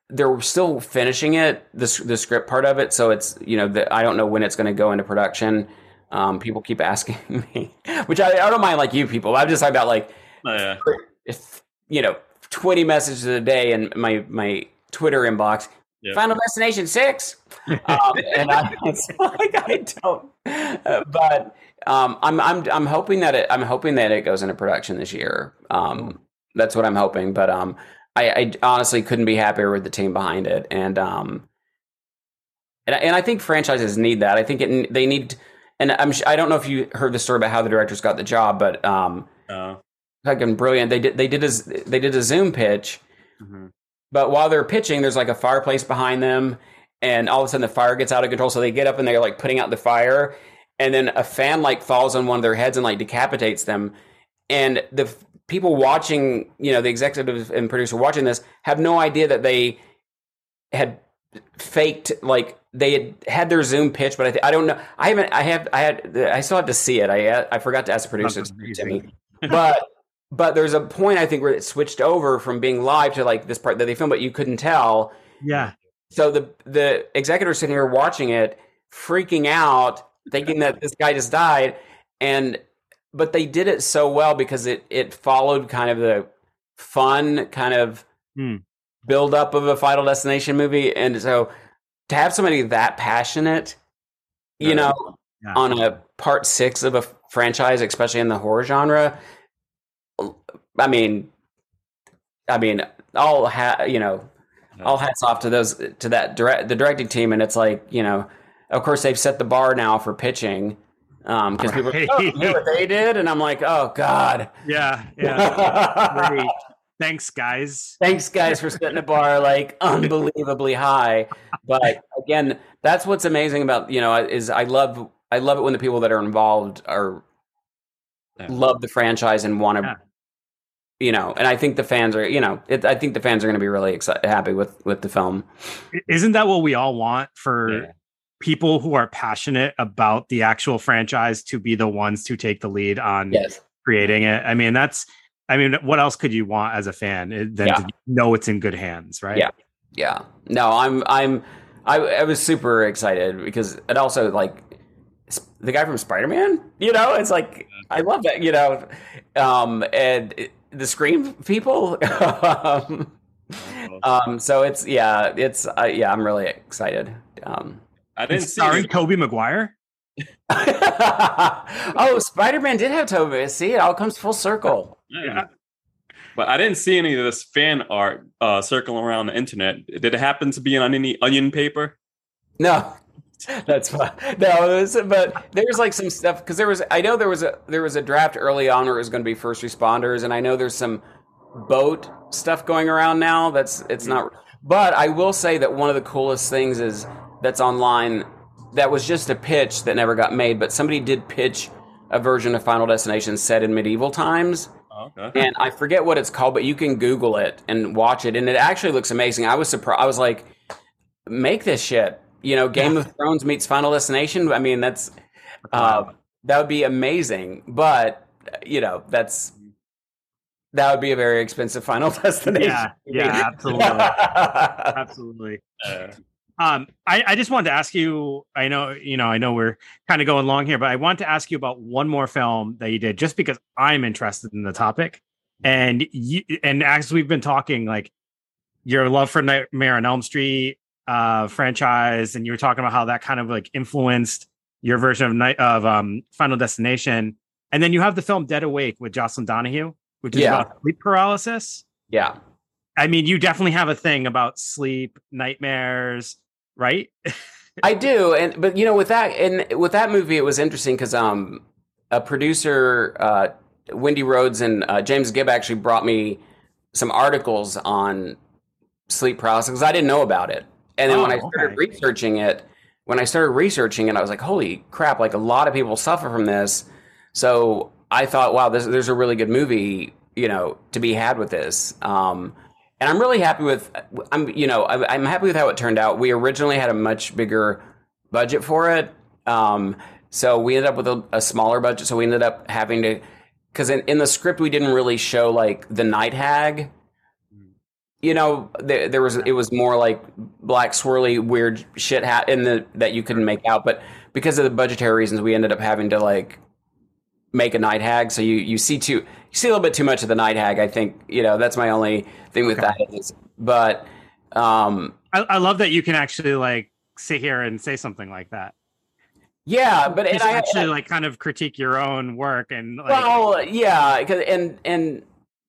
they're still finishing it, the the script part of it. So it's you know the, I don't know when it's going to go into production. Um, people keep asking me, which I, I don't mind. Like you people, I'm just talking about like Oh, yeah. if you know twenty messages a day in my my Twitter inbox. Yep. Final Destination six, um, and I, it's like I don't. Uh, but um, I'm I'm I'm hoping that it I'm hoping that it goes into production this year. Um, that's what I'm hoping. But um, I, I honestly couldn't be happier with the team behind it, and um, and I- and I think franchises need that. I think it they need, and I'm I don't know if you heard the story about how the directors got the job, but um, Uh, fucking brilliant. They did they did a they did a Zoom pitch. mhm. But while they're pitching, there's like a fireplace behind them, and all of a sudden the fire gets out of control. So they get up and they're like putting out the fire, and then a fan like falls on one of their heads and like decapitates them. And the f- people watching, you know, the executive and producer watching this have no idea that they had faked, like they had had their Zoom pitch. But I, th- I don't know. I haven't. I have. I had. I still have to see it. I I forgot to ask the producer to speak to me, but. But there's a point, I think, where it switched over from being live to like this part that they filmed, but you couldn't tell. Yeah. So the the executives sitting here watching it, freaking out, thinking that this guy just died, and but they did it so well because it it followed kind of the fun kind of Hmm. build up of a Final Destination movie, and so to have somebody that passionate, you Yeah. know, Yeah. on a part six of a franchise, especially in the horror genre. I mean, I mean, all ha- you know, all hats off to those to that direct the directing team, and it's like you know, of course they've set the bar now for pitching because people are like, oh, you know what they did, and I'm like, oh god, Yeah. Yeah. Great. Thanks, guys. thanks guys for setting the bar like unbelievably high. But again, that's what's amazing about you know is I love I love it when the people that are involved are Yeah. love the franchise and want to. Yeah. You know, and I think the fans are, you know, it, I think the fans are going to be really excited, happy with with the film. Isn't that what we all want for Yeah. people who are passionate about the actual franchise to be the ones to take the lead on Yes, creating it? I mean, that's, I mean, what else could you want as a fan eh, than Yeah. to know it's in good hands, right? Yeah. yeah. No, I'm, I'm, I, I was super excited because it also like s- the guy from Spider-Man. You know, it's like I love that. You know, um, and it, the Scream people. um, um, so it's yeah, it's uh, yeah, I'm really excited. Um, I didn't It's see starring it. Tobey Maguire. oh, Spider-Man did have Tobey. See, it all comes full circle. Yeah. But I didn't see any of this fan art uh, circling around the internet. Did it happen to be on any onion paper? No, that's fine. No, it was, but there's like some stuff because there was. I know there was a there was a draft early on where it was going to be first responders, and I know there's some boat stuff going around now. That's it's not. But I will say that one of the coolest things is that's online. That was just a pitch that never got made, but somebody did pitch a version of Final Destination set in medieval times. Oh, okay. And I forget what it's called, but you can Google it and watch it, and it actually looks amazing. I was surprised. I was like, "Make this shit!" You know, Game of Thrones meets Final Destination. I mean, that's uh, that would be amazing. But you know, that's that would be a very expensive Final Destination. Yeah, yeah, absolutely, absolutely. Uh, Um, I, I just wanted to ask you. I know, you know, I know we're kind of going long here, but I want to ask you about one more film that you did, just because I'm interested in the topic. And you, and as we've been talking, like your love for Nightmare on Elm Street uh, franchise, and you were talking about how that kind of like influenced your version of night of um, Final Destination. And then you have the film Dead Awake with Jocelyn Donahue, which is Yeah. about sleep paralysis. Yeah. I mean, you definitely have a thing about sleep, nightmares, right? I do, and but you know, with that and with that movie, it was interesting because um, a producer, uh, Wendy Rhodes and uh, James Gibb actually brought me some articles on sleep paralysis because I didn't know about it. And then Oh, when I started okay. researching it, when I started researching it, I was like, "Holy crap!" Like a lot of people suffer from this. So I thought, "Wow, this, there's a really good movie, you know, to be had with this." Um, And I'm really happy with, I'm you know, I'm, I'm happy with how it turned out. We originally had a much bigger budget for it, um, so we ended up with a, a smaller budget. So we ended up having to, because in, in the script we didn't really show like the night hag, you know, there, there was it was more like black swirly weird shit ha- in the that you couldn't make out, but because of the budgetary reasons, we ended up having to like make a night hag. So you you see too you see a little bit too much of the night hag. I think you know that's my only thing with Okay. that. Is, but um, I, I love that you can actually like sit here and say something like that. yeah, but and Just I actually I- like kind of critique your own work and like, well, yeah, 'cause- and and.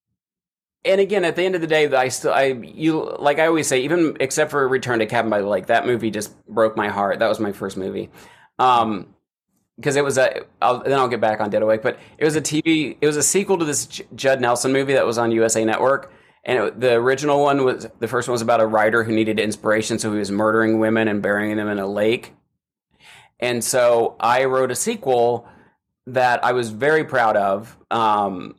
And again, at the end of the day, I still, I you like I always say, even except for Return to Cabin by the Lake, that movie just broke my heart. That was my first movie, um, because it was a. I'll, then I'll get back on Dead Awake, but it was a T V. It was a sequel to this J- Judd Nelson movie that was on U S A Network, and it, the original one was the first one was about a writer who needed inspiration, so he was murdering women and burying them in a lake. And so I wrote a sequel that I was very proud of, um,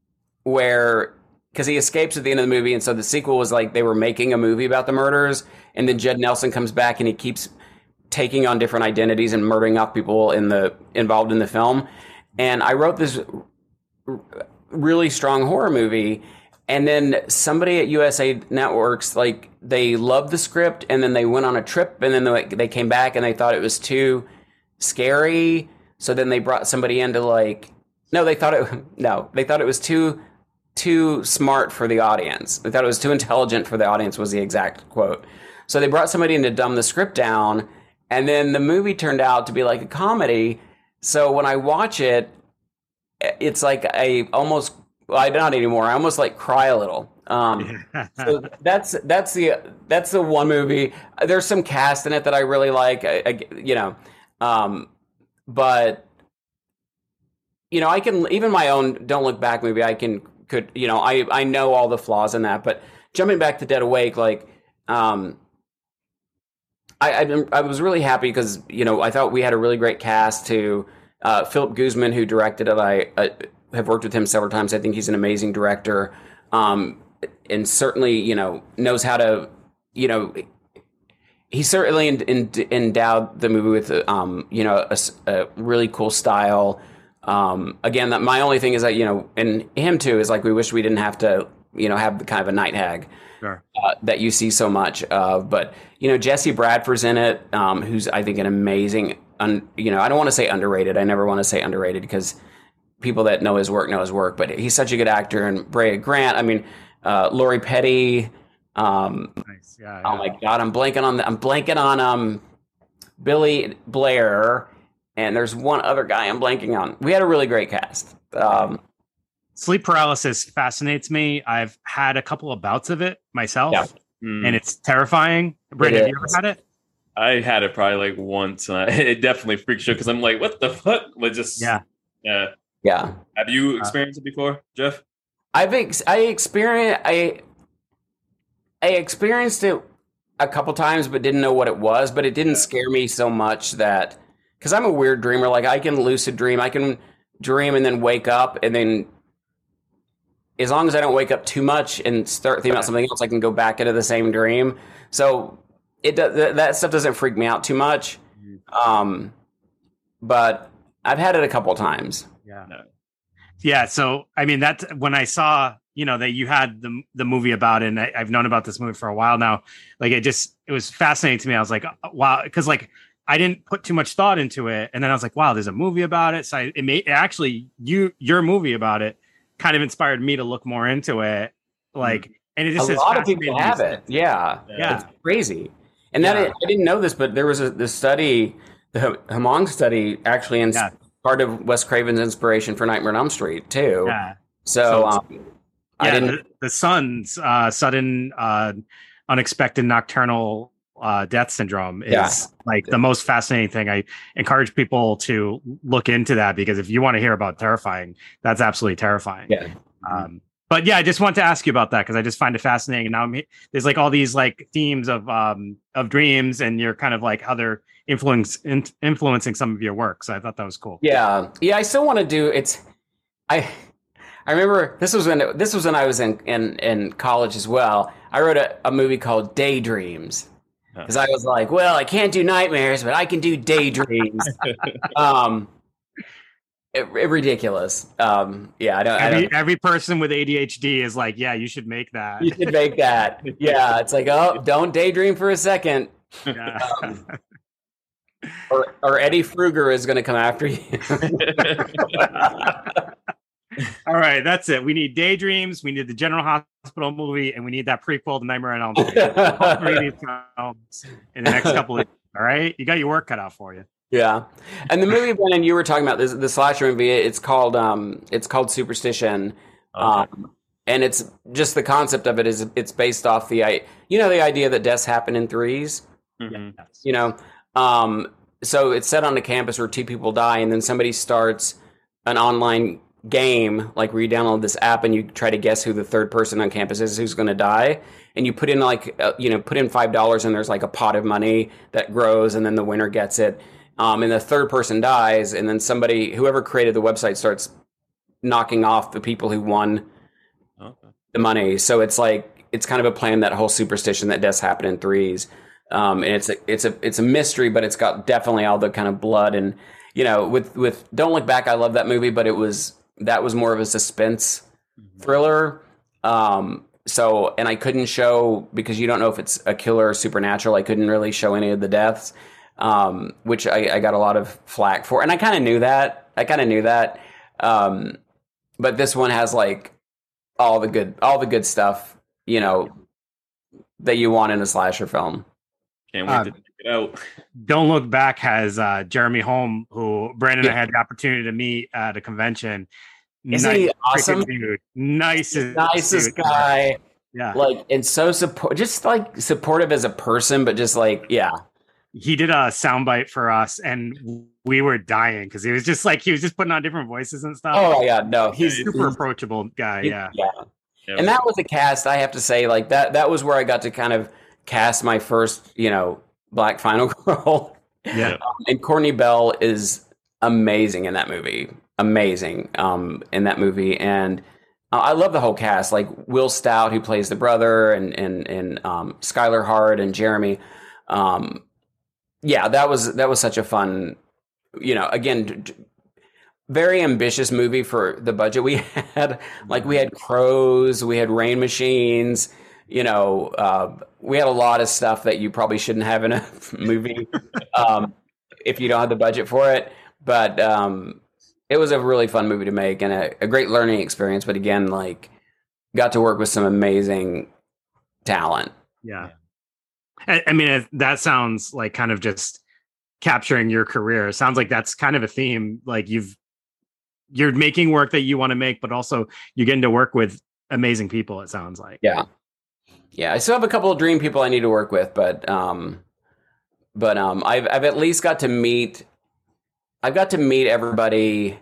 where. Because he escapes at the end of the movie, and so the sequel was like they were making a movie about the murders, and then Judd Nelson comes back and he keeps taking on different identities and murdering off people in the involved in the film. And I wrote this r- really strong horror movie, and then somebody at U S A Networks like they loved the script, and then they went on a trip, and then they, they came back and they thought it was too scary, so then they brought somebody in to like no, they thought it no, they thought it was too. too smart for the audience. They thought it was too intelligent for the audience was the exact quote. So they brought somebody in to dumb the script down, and then the movie turned out to be like a comedy. So when I watch it, it's like I almost, well, I not anymore. I almost like cry a little. Um, so that's that's the that's the one movie. There's some cast in it that I really like. I, I, you know, um, but you know, I can even my own Don't Look Back movie. I can. Could you know I I know all the flaws in that, but jumping back to Dead Awake, like um, I I, I was really happy because you know I thought we had a really great cast. To uh, Philip Guzman, who directed it, I, I have worked with him several times. I think he's an amazing director, um, and certainly you know knows how to you know he certainly in, in, endowed the movie with um, you know a, a really cool style. Um, again, that my only thing is that, you know, and him too, is like, we wish we didn't have to, you know, have the kind of a night hag Sure. uh, that you see so much of, but, you know, Jesse Bradford's in it, um, who's, I think, an amazing, un, you know, I don't want to say underrated. I never want to say underrated because people that know his work know his work, but he's such a good actor. And Brea Grant, I mean, uh, Lori Petty, um, Nice. Yeah, oh yeah. my God, I'm blanking on the, I'm blanking on, um, Billy Blair. And there's one other guy I'm blanking on. We had a really great cast. Um, Sleep paralysis fascinates me. I've had a couple of bouts of it myself, Yeah. Mm. and it's terrifying. Brandon, have you ever is. had it? I had it probably like once, and I, it definitely freaks you because I'm like, what the fuck? Like just Yeah. yeah. yeah. Have you experienced it before, Jeff? I've ex- I experienced I I experienced it a couple times, but didn't know what it was. But it didn't scare me so much that because I'm a weird dreamer. Like I can lucid dream, I can dream and then wake up, and then as long as I don't wake up too much and start thinking about something else, I can go back into the same dream. So it does, that stuff doesn't freak me out too much. Um, but I've had it a couple times. Yeah. No. Yeah. So, I mean, that's when I saw, you know, that you had the the movie about it, and I, I've known about this movie for a while now. Like, it just, it was fascinating to me. I was like, wow. Cause like, I didn't put too much thought into it. And then I was like, wow, there's a movie about it. So I, it made actually you, your movie about it kind of inspired me to look more into it. Like, and it just A is lot of people fascinating have to it. Yeah. Yeah. It's crazy. And then Yeah. it, I didn't know this, but there was a this study, the Hmong study, actually in Yeah. part of Wes Craven's inspiration for Nightmare on Elm Street too. Yeah. So, So- um, I Yeah, didn't. the, the son's uh, sudden, uh, unexpected nocturnal uh, death syndrome is Yeah. like the most fascinating thing. I encourage people to look into that because if you want to hear about terrifying, that's absolutely terrifying. Yeah. Um, but yeah, I just want to ask you about that because I just find it fascinating. And now I'm, he- there's like all these like themes of um, of dreams, and you're kind of like how they're influence in, influencing some of your work. So I thought that was cool. Yeah, yeah. I still want to do. It's. I. I remember this was when this was when I was in in, in college as well. I wrote a, a movie called Daydreams because I was like, well, I can't do nightmares, but I can do daydreams. um, it, it ridiculous. Um, yeah, I don't. I Every, don't every person with A D H D is like, yeah, you should make that. you should make that. Yeah, it's like, oh, don't daydream for a second. Yeah. Um, or, or Eddie Fruger is going to come after you. All right, that's it. We need Daydreams. We need the General Hospital movie, and we need that prequel to Nightmare on Elm Street. All three of these films in the next couple of years. All right, you got your work cut out for you. Yeah, and the movie, Brennan, you were talking about this, the slasher movie. It's called um, it's called Superstition, Okay. um, and it's just the concept of it is it's based off the I, you know, the idea that deaths happen in threes. Mhm. You know, um, so it's set on a campus where two people die, and then somebody starts an online game, like where you download this app and you try to guess who the third person on campus is who's going to die, and you put in like uh, you know put in five dollars, and there's like a pot of money that grows, and then the winner gets it. Um, and the third person dies, and then somebody, whoever created the website, starts knocking off the people who won Okay. the money. So it's like it's kind of a plan, that whole superstition that deaths happen in threes. Um, and it's a, it's a it's a mystery, but it's got definitely all the kind of blood and you know with with Don't Look Back. I love that movie, but it was that was more of a suspense thriller. Um, so and I couldn't show, because you don't know if it's a killer or supernatural. I couldn't really show any of the deaths, um, which I, I got a lot of flack for, and I kind of knew that. I kind of knew that. Um, but this one has like all the good all the good stuff, you know, that you want in a slasher film. Can't wait Uh, to check it out. Don't Look Back has uh, Jeremy Holm, who Brandon and I had the opportunity to meet at a convention. Isn't he Nice awesome? freaking Dude. Nicest, Nicest dude. guy. Yeah. Like, and so support, just like supportive as a person, but just like, yeah. He did a soundbite for us, and we were dying because he was just like, he was just putting on different voices and stuff. Oh my God, no, He's he's super approachable guy. he- Yeah. yeah. Yeah, And that was a cast, I have to say, like that, that was where I got to kind of cast my first, you know, Black final girl. Yeah. Um, and Courtney Bell is amazing in that movie. Amazing um, in that movie. And uh, I love the whole cast, like Will Stout, who plays the brother, and and and um, Skylar Hard and Jeremy. Um, yeah, that was that was such a fun, you know, again, d- d- very ambitious movie for the budget we had. Like we had crows, we had rain machines. You know, uh, we had a lot of stuff that you probably shouldn't have in a movie um, if you don't have the budget for it. But um, it was a really fun movie to make, and a, a great learning experience. But again, like, got to work with some amazing talent. Yeah. I, I mean, it, that sounds like kind of just capturing your career. It sounds like that's kind of a theme. Like you've, you're making work that you want to make, but also you're getting to work with amazing people. It sounds like. Yeah. Yeah. I still have a couple of dream people I need to work with, but, um, but, um, I've, I've at least got to meet, I've got to meet everybody.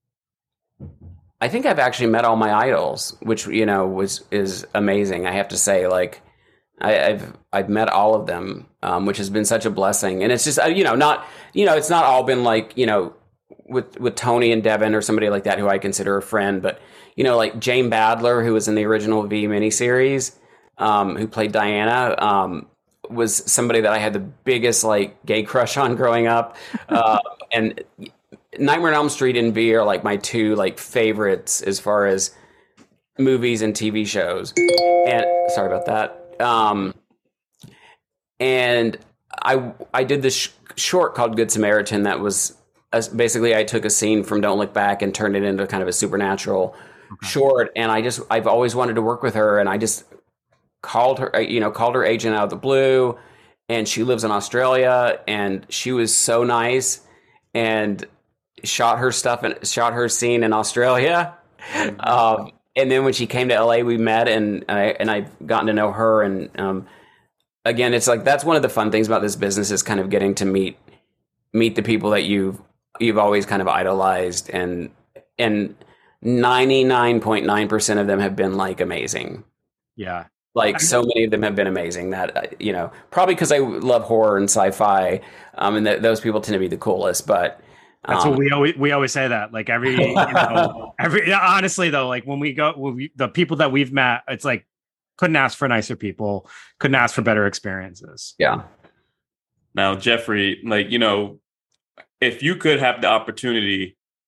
I think I've actually met all my idols, which, you know, was, is amazing. I have to say, like, I, I've, I've met all of them, um, which has been such a blessing. And it's just, uh, you know, not, you know, it's not all been like, you know, with, with Tony and Devin or somebody like that, who I consider a friend, but, you know, like Jane Badler, who was in the original V miniseries, um, who played Diana, um, was somebody that I had the biggest like gay crush on growing up. Uh, and Nightmare on Elm Street and V are like my two like favorites as far as movies and T V shows. And sorry about that. Um, and I I did this sh- short called Good Samaritan that was uh, basically I took a scene from Don't Look Back and turned it into kind of a supernatural okay. short. And I just I've always wanted to work with her, and I just called her, you know, called her agent out of the blue, and she lives in Australia, and she was so nice and shot her stuff and shot her scene in Australia. Um, and then when she came to L A, we met, and I, and I've gotten to know her. And um, again, it's like, that's one of the fun things about this business, is kind of getting to meet, meet the people that you've, you've always kind of idolized. And, and ninety-nine point nine percent of them have been like amazing. Yeah. Like so many of them have been amazing that, you know, probably because I love horror and sci-fi, um, and th- those people tend to be the coolest. But um, that's what we always we always say that. Like every, you know, every honestly though, like when we go, when we, the people that we've met, it's like couldn't ask for nicer people, couldn't ask for better experiences. Yeah. Now, Jeffrey, like, you know, if you could have the opportunity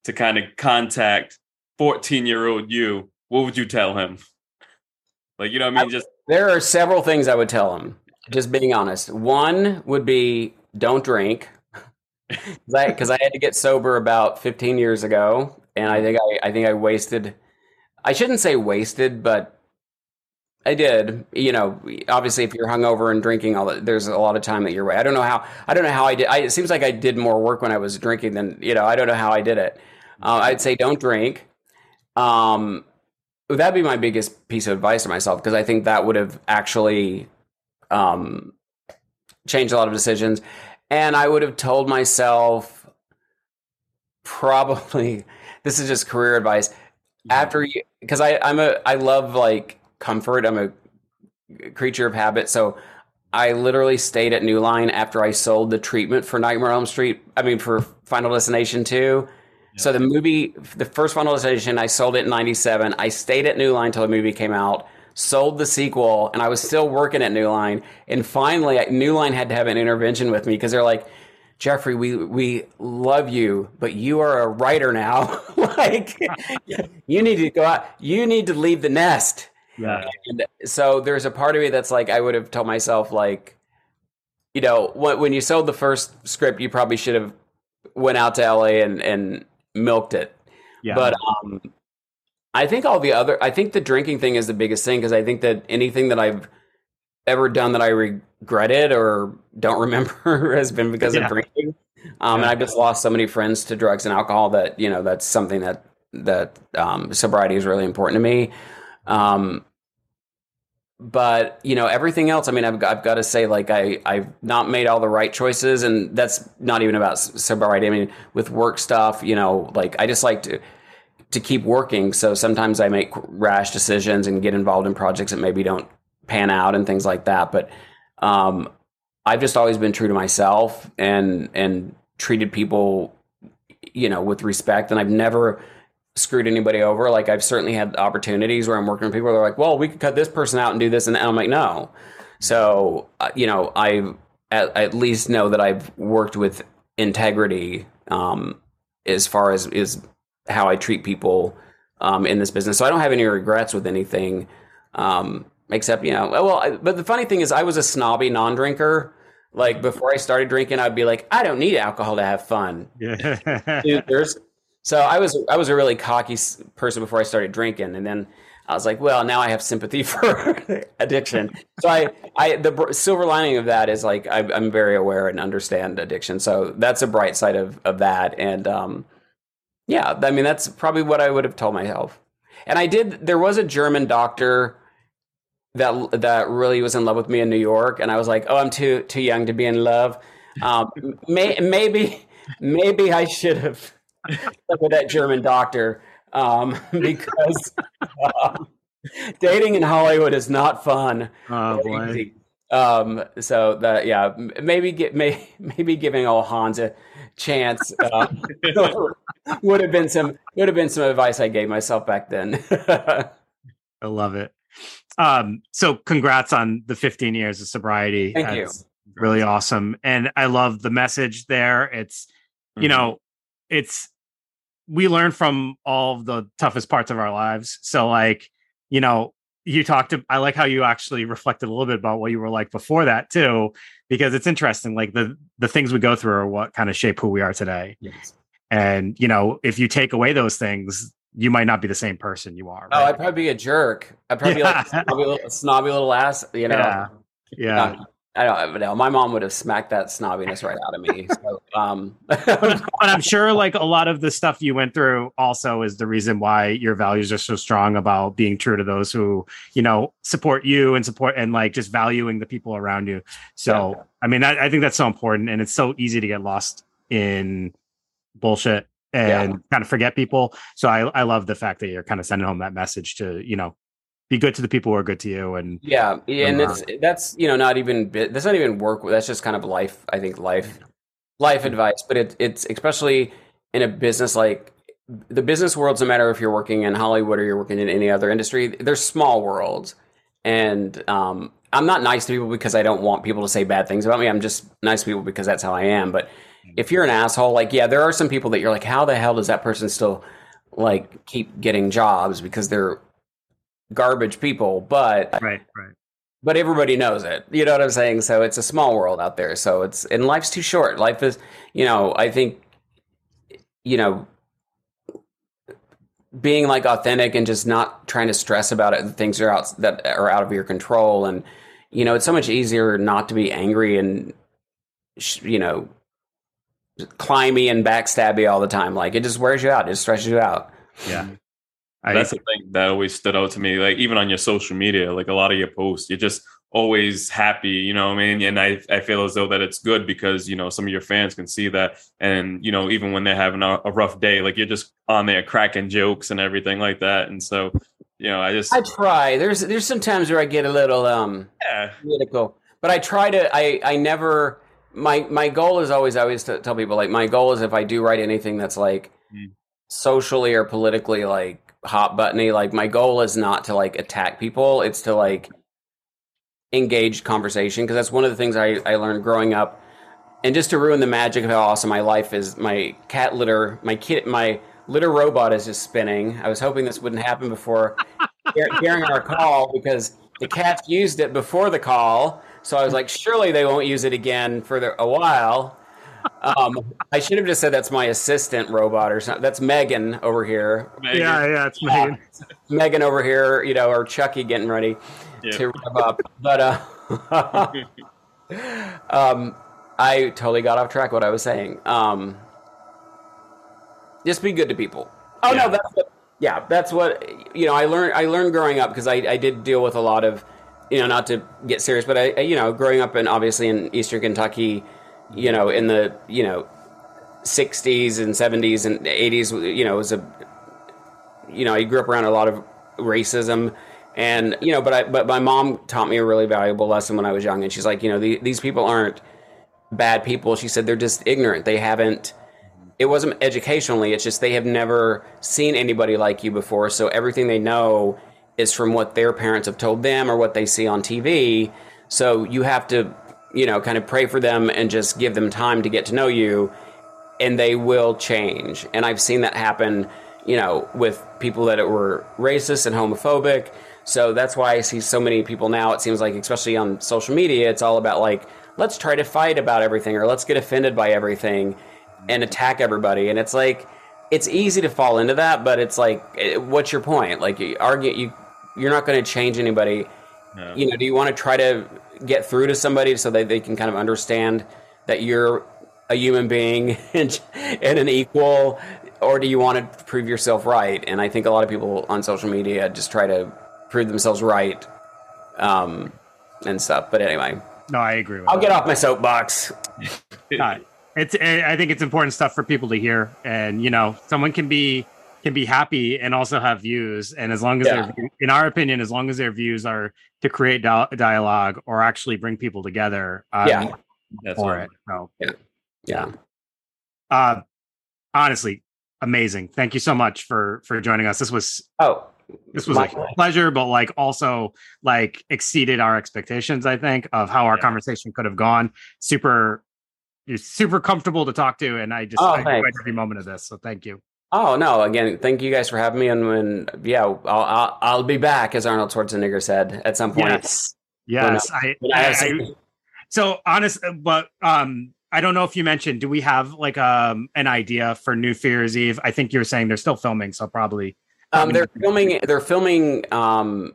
to kind of contact fourteen year old you, what would you tell him? Like, you know what I mean? Just there are several things I would tell him, just being honest. One would be don't drink. Because I had to get sober about fifteen years ago, and I think I, I think I wasted. I shouldn't say wasted, but I did. You know, obviously, if you're hungover and drinking, all that, there's a lot of time that you're away. I don't know how. I don't know how I did. I, it seems like I did more work when I was drinking than you know. I don't know how I did it. Uh, I'd say don't drink. Um, that'd be my biggest piece of advice to myself, because I think that would have actually um, changed a lot of decisions. And I would have told myself, probably, this is just career advice. After you, because I I'm a I love like comfort. I'm a creature of habit. So I literally stayed at New Line after I sold the treatment for Nightmare on Elm Street. I mean, for Final Destination two. Yeah. So the movie, the first Final Destination, I sold it in ninety-seven. I stayed at New Line until the movie came out. Sold the sequel, and I was still working at New Line. And finally, New Line had to have an intervention with me because they're like, Jeffrey, we we love you, but you are a writer now. Like, you need to go out. You need to leave the nest. Yeah. And so there's a part of me that's like, I would have told myself, like, you know, when, when you sold the first script, you probably should have went out to L A and, and milked it. Yeah. But um, I think all the other, I think the drinking thing is the biggest thing, because I think that anything that I've ever done that I regretted or don't remember has been because yeah. of drinking. Um, yeah. And I've just lost so many friends to drugs and alcohol that, you know, that's something that, that um, sobriety is really important to me. Um, but, you know, everything else, I mean, I've, I've got to say, like, I, I've not made all the right choices, and that's not even about sobriety. I mean, with work stuff, you know, like, I just like to, to keep working. So sometimes I make rash decisions and get involved in projects that maybe don't pan out and things like that. But um, I've just always been true to myself and and treated people, you know, with respect. And I've never screwed anybody over. Like, I've certainly had opportunities where I'm working with people that are like, well, we could cut this person out and do this. And I'm like, no. So, uh, you know, I at, at least know that I've worked with integrity um, as far as is how I treat people um, in this business. So I don't have any regrets with anything, um, except, you know, well, I, but the funny thing is I was a snobby non-drinker. Like, before I started drinking, I'd be like, I don't need alcohol to have fun. Yeah. Dude, there's, so I was, I was a really cocky person before I started drinking. And then I was like, well, now I have sympathy for addiction. So I, I, the silver lining of that is, like, I, I'm very aware and understand addiction. So that's a bright side of, of that. And, um, yeah, I mean, that's probably what I would have told myself. And I did, there was a German doctor that that really was in love with me in New York. And I was like, oh, I'm too too young to be in love. Um, may, maybe, maybe I should have stuck with that German doctor um, because um, dating in Hollywood is not fun. Oh, boy. Um, so that, yeah, maybe get, may, maybe giving old Hans a chance uh, would have been some would have been some advice I gave myself back then. I love it. Um, so congrats on the fifteen years of sobriety. Thank That's you. Really awesome. And I love the message there. It's, mm-hmm. you know, it's, we learn from all of the toughest parts of our lives. So, like, you know, you talked to, I like how you actually reflected a little bit about what you were like before that too, because it's interesting. Like, the, the things we go through are what kind of shape who we are today. Yes. And, you know, if you take away those things, you might not be the same person you are. Right? Oh, I'd probably be a jerk. I'd probably be like a snobby, little, snobby little ass, you know? Yeah. Yeah. Um, I don't know. My mom would have smacked that snobbiness right out of me. So, um, but, but I'm sure, like, a lot of the stuff you went through also is the reason why your values are so strong about being true to those who, you know, support you and support and, like, just valuing the people around you. So, yeah. I mean, I, I think that's so important, and it's so easy to get lost in bullshit and yeah. kind of forget people. So I, I love the fact that you're kind of sending home that message to, you know, be good to the people who are good to you. And yeah, and it's, that's, you know, not even, that's not even work. That's just kind of life, I think life, life advice, but it, it's especially in a business, like the business worlds, no matter if you're working in Hollywood or you're working in any other industry, they're small worlds. And um, I'm not nice to people because I don't want people to say bad things about me. I'm just nice to people because that's how I am. But if you're an asshole, like, yeah, there are some people that you're like, how the hell does that person still like keep getting jobs because they're garbage people? But right, right. But everybody knows it. You know what I'm saying? So it's a small world out there. So it's, and life's too short. Life is, you know, I think, you know, being like authentic and just not trying to stress about it, things are out that are out of your control. And, you know, it's so much easier not to be angry and, you know, climby and backstabby all the time. Like, it just wears you out. It just stresses you out. Yeah. I, That's the thing that always stood out to me. Like, even on your social media, like a lot of your posts, you're just always happy, you know what I mean? And I, I feel as though that it's good because, you know, some of your fans can see that. And, you know, even when they're having a, a rough day, like, you're just on there cracking jokes and everything like that. And so, you know, I just... I try. There's there's some times where I get a little um yeah. political. But I try to, I, I never... My, my goal is always, I always t- tell people, like, my goal is if I do write anything that's, like, mm. socially or politically, like, hot buttony, like, my goal is not to like attack people. It's to like engage conversation, because that's one of the things I, I learned growing up. And just to ruin the magic of how awesome my life is, my cat litter, my kid, my litter robot is just spinning. I was hoping this wouldn't happen before during our call, because the cats used it before the call. So I was like, surely they won't use it again for the, a while. Um, I should have just said that's my assistant robot or something. That's Megan over here. Megan. Yeah, yeah, it's Megan. Uh, Megan over here, you know, or Chucky getting ready yeah. to rev up. But uh, um, I totally got off track what I was saying. Um, just be good to people. Oh yeah. no, that's what, yeah, that's what you know. I learned. I learned growing up, because I, I did deal with a lot of, you know, not to get serious, but I, I you know, growing up in obviously in Eastern Kentucky. You know, in the, you know, sixties and seventies and eighties, you know, it was a, you know, I grew up around a lot of racism, and, you know, but I, but my mom taught me a really valuable lesson when I was young. And she's like, you know, the, these people aren't bad people. She said, they're just ignorant. They haven't, it wasn't educationally. It's just, they have never seen anybody like you before. So everything they know is from what their parents have told them or what they see on T V. So you have to, you know, kind of pray for them and just give them time to get to know you, and they will change. And I've seen that happen, you know, with people that were racist and homophobic. So that's why I see so many people now, it seems like, especially on social media, it's all about like, let's try to fight about everything, or let's get offended by everything and attack everybody. And it's like, it's easy to fall into that, but it's like, what's your point? Like, you argue, you, you're not going to change anybody. No. You know, do you want to try to get through to somebody so that they can kind of understand that you're a human being and, and an equal, or do you want to prove yourself right? And I think a lot of people on social media just try to prove themselves right, um, and stuff. But anyway, no, I agree with I'll that. get off my soapbox. No, it's, I think it's important stuff for people to hear, and, you know, someone can be, can be happy and also have views. And as long as yeah. their, in our opinion, as long as their views are to create di- dialogue or actually bring people together, um, yeah, that's for right. it. So, yeah. Yeah. Uh, honestly, amazing. Thank you so much for, for joining us. This was, oh, this was a pleasure, but like also like exceeded our expectations, I think, of how our yeah. conversation could have gone. Super, you're super comfortable to talk to. And I just oh, I enjoyed every moment of this. So thank you. Oh, no. Again, thank you guys for having me. And when, yeah, I'll, I'll, I'll be back, as Arnold Schwarzenegger said at some point. Yes. Yes. When, I, when I, I, I so honest, but um, I don't know if you mentioned, do we have like um, an idea for New Year's Eve? I think you were saying they're still filming. So probably. Um, they're filming, they're filming. Um,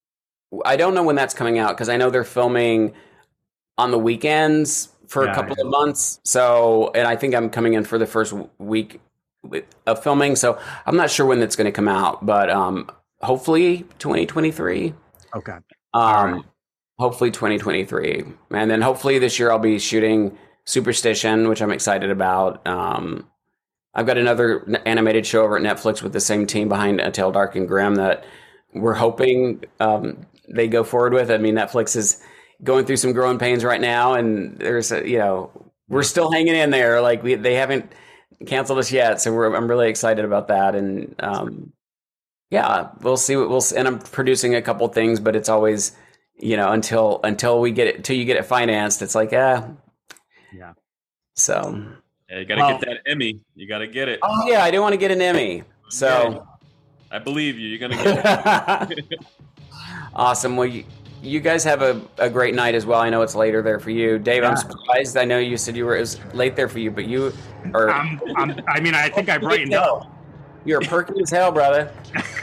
I don't know when that's coming out, because I know they're filming on the weekends for yeah, a couple yeah. of months. So, and I think I'm coming in for the first week of filming, so I'm not sure when that's going to come out, but um, hopefully twenty twenty-three. Okay. Um, right. Hopefully twenty twenty-three, and then hopefully this year I'll be shooting Superstition, which I'm excited about. Um, I've got another animated show over at Netflix with the same team behind A Tale Dark and Grim that we're hoping um, they go forward with. I mean, Netflix is going through some growing pains right now, and there's a, you know, we're still hanging in there. Like we, they haven't canceled us yet, so we're, I'm really excited about that. And um, yeah, we'll see what we'll. And I'm producing a couple things, but it's always, you know, until until we get it, until you get it financed, it's like, ah, yeah. So Yeah, you got to Well- get that Emmy. You got to get it. Oh yeah, I do want to get an Emmy. So I believe you. You're gonna get it. awesome. Well, you, you guys have a, a great night as well. I know it's later there for you, Dave. I'm surprised. I know you said you were it was late there for you, but you are. I'm, I'm, I mean, I think I brightened up. You're perky as hell, brother.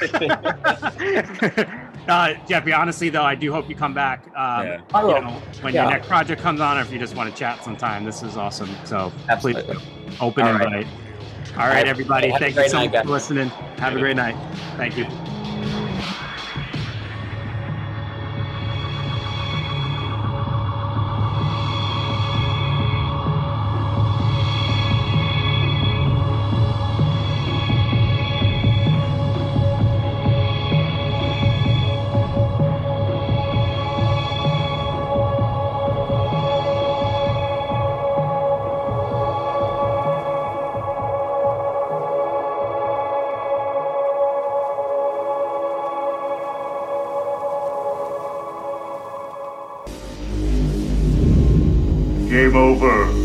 uh, Jeffy, honestly, though, I do hope you come back. Um, Yeah. I will. You know, when Yeah. your next project comes on, or if you just want to chat sometime, this is awesome. So Absolutely. please, open All right. invite. All right, everybody. Have a Thank you great so night, much guys. for listening. Have a great night. Thank you. Game over.